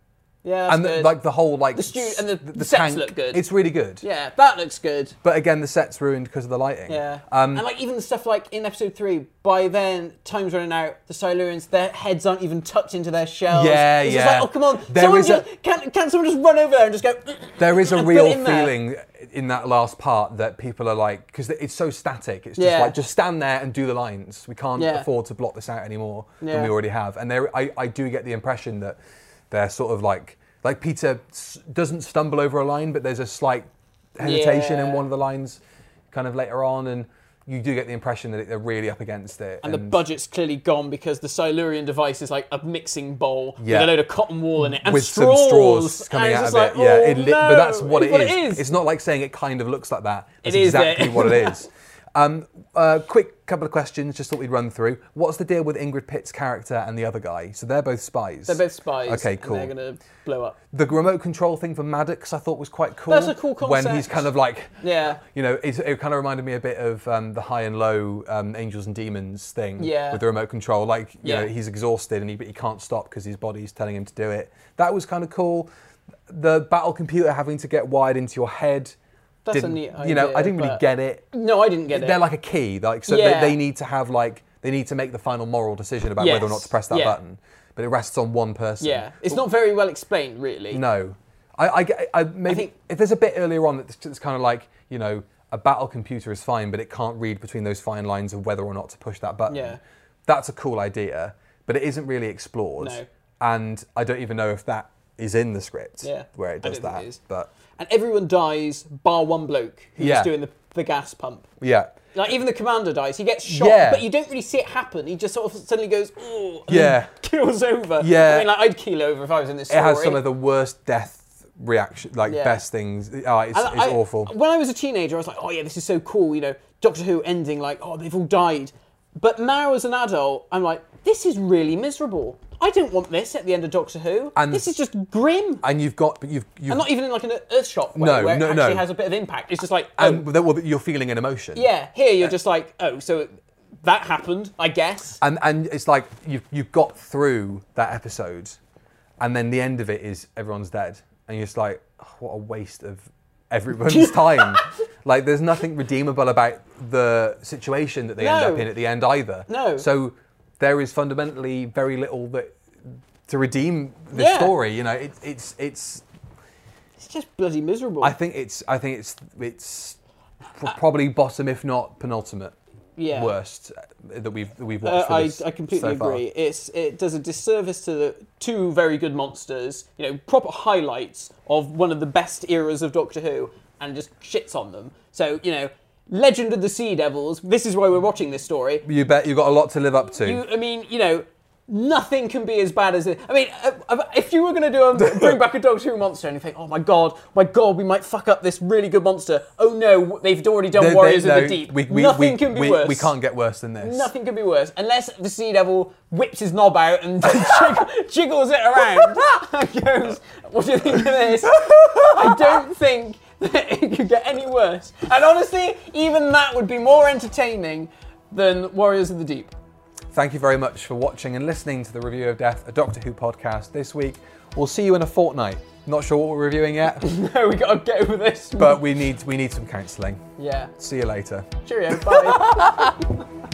Yeah, that's and the, good. like the whole like The stu- and the, the, the sets tank, look good. It's really good. Yeah, that looks good. But again, the set's ruined because of the lighting. Yeah. Um, and like even the stuff like in episode three, by then time's running out. The Silurians, their heads aren't even tucked into their shells. Yeah, it's yeah. Just like, oh come on, There someone is just, a- can't, can't someone just run over there and just go? There is a and put real it in there? feeling in that last part that people are like, because it's so static. It's just Yeah. like, just stand there and do the lines. We can't Yeah. afford to block this out anymore than Yeah. we already have. And there, I, I do get the impression that they're sort of like, like Peter s- doesn't stumble over a line, but there's a slight hesitation Yeah. in one of the lines kind of later on. And you do get the impression that they're really up against it. And the budget's clearly gone because the Silurian device is like a mixing bowl Yeah. with a load of cotton wool in it and with straws. some straws coming and it's out just of like, it. Yeah, oh, it li- no, but that's what, it's it, what is. it is. It's not like saying it kind of looks like that. That's It is exactly it. what it is. Um, uh, quick couple of questions, just thought we'd run through. What's the deal with Ingrid Pitt's character and the other guy? So they're both spies. They're both spies. Okay, cool. And they're going to blow up. The remote control thing for Maddox I thought was quite cool. That's a cool When concept. he's kind of like, Yeah. you know, it, it kind of reminded me a bit of um, the high and low um, Angels and Demons thing Yeah. with the remote control. Like, you Yeah. know, he's exhausted and he, but he can't stop because his body's telling him to do it. That was kind of cool. The battle computer having to get wired into your head. That's a didn't- neat You know, idea, I didn't really but- get it. No, I didn't get it. They're like a key, like so Yeah. they, they need to have like they need to make the final moral decision about whether or not Yes. to press that Yeah. button. But it rests on one person. Yeah. It's not very well explained, really. No, I, I, get- I maybe think- if there's a bit earlier on that's it's kind of like, you know, a battle computer is fine, but it can't read between those fine lines of whether or not to push that button. Yeah. That's a cool idea, but it isn't really explored. No. And I don't even know if that is in the script Yeah. where it I does don't think that. it is. But And everyone dies, bar one bloke who's Yeah. doing the, the gas pump. yeah. Like, even the commander dies. He gets shot, Yeah. but you don't really see it happen. He just sort of suddenly goes, ooh, and Yeah. then keels over. Yeah. I mean, like, I'd keel over if I was in this It story. has some of the worst death reaction, like Yeah. best things. Oh, it's, And it's I- awful. When I was a teenager, I was like, oh yeah, this is so cool. You know, Doctor Who ending like, oh, they've all died. But now as an adult, I'm like, this is really miserable. I don't want this at the end of Doctor Who. And- this is just grim. And you've got, but you've, you've And not even in like an Earthshock way, No, where no, it actually no. has a bit of impact. It's just like, oh, and that- well, you're feeling an emotion. yeah, here you're just like, oh, so that happened, I guess. And and it's like you've you've got through that episode, and then the end of it is everyone's dead, and you're just like, oh, what a waste of everyone's time. Like there's nothing redeemable about the situation that they end No. up in at the end either. No. So there is fundamentally very little that to redeem this Yeah. story. You know, it, it's it's. It's just bloody miserable. I think it's I think it's it's pr- probably bottom, if not penultimate. Yeah. Worst that we've that we've Uh, watched. for I, this I completely so far. agree. It's it does a disservice to the two very good monsters. You know, proper highlights of one of the best eras of Doctor Who, and just shits on them. So you know, Legend of the Sea Devils. This is why we're watching this story. You bet you've got a lot to live up to. You, I mean, you know, nothing can be as bad as it. I mean, uh, if you were going to do a bring back a Doctor Who monster, and you think, oh my god, my god, we might fuck up this really good monster. Oh no, they've already done They- they- Warriors no, of the Deep. we- we- Nothing we- can be we- worse. We can't get worse than this. Nothing could be worse, unless the Sea Devil whips his knob out and jig- jiggles it around and goes, what do you think of this? I don't think that it could get any worse. And honestly, even that would be more entertaining than Warriors of the Deep. Thank you very much for watching and listening to the Review of Death, a Doctor Who podcast this week. We'll see you in a fortnight. Not sure what we're reviewing yet, No, we gotta get over this. but we need we need some counselling. Yeah. See you later. Cheerio, bye.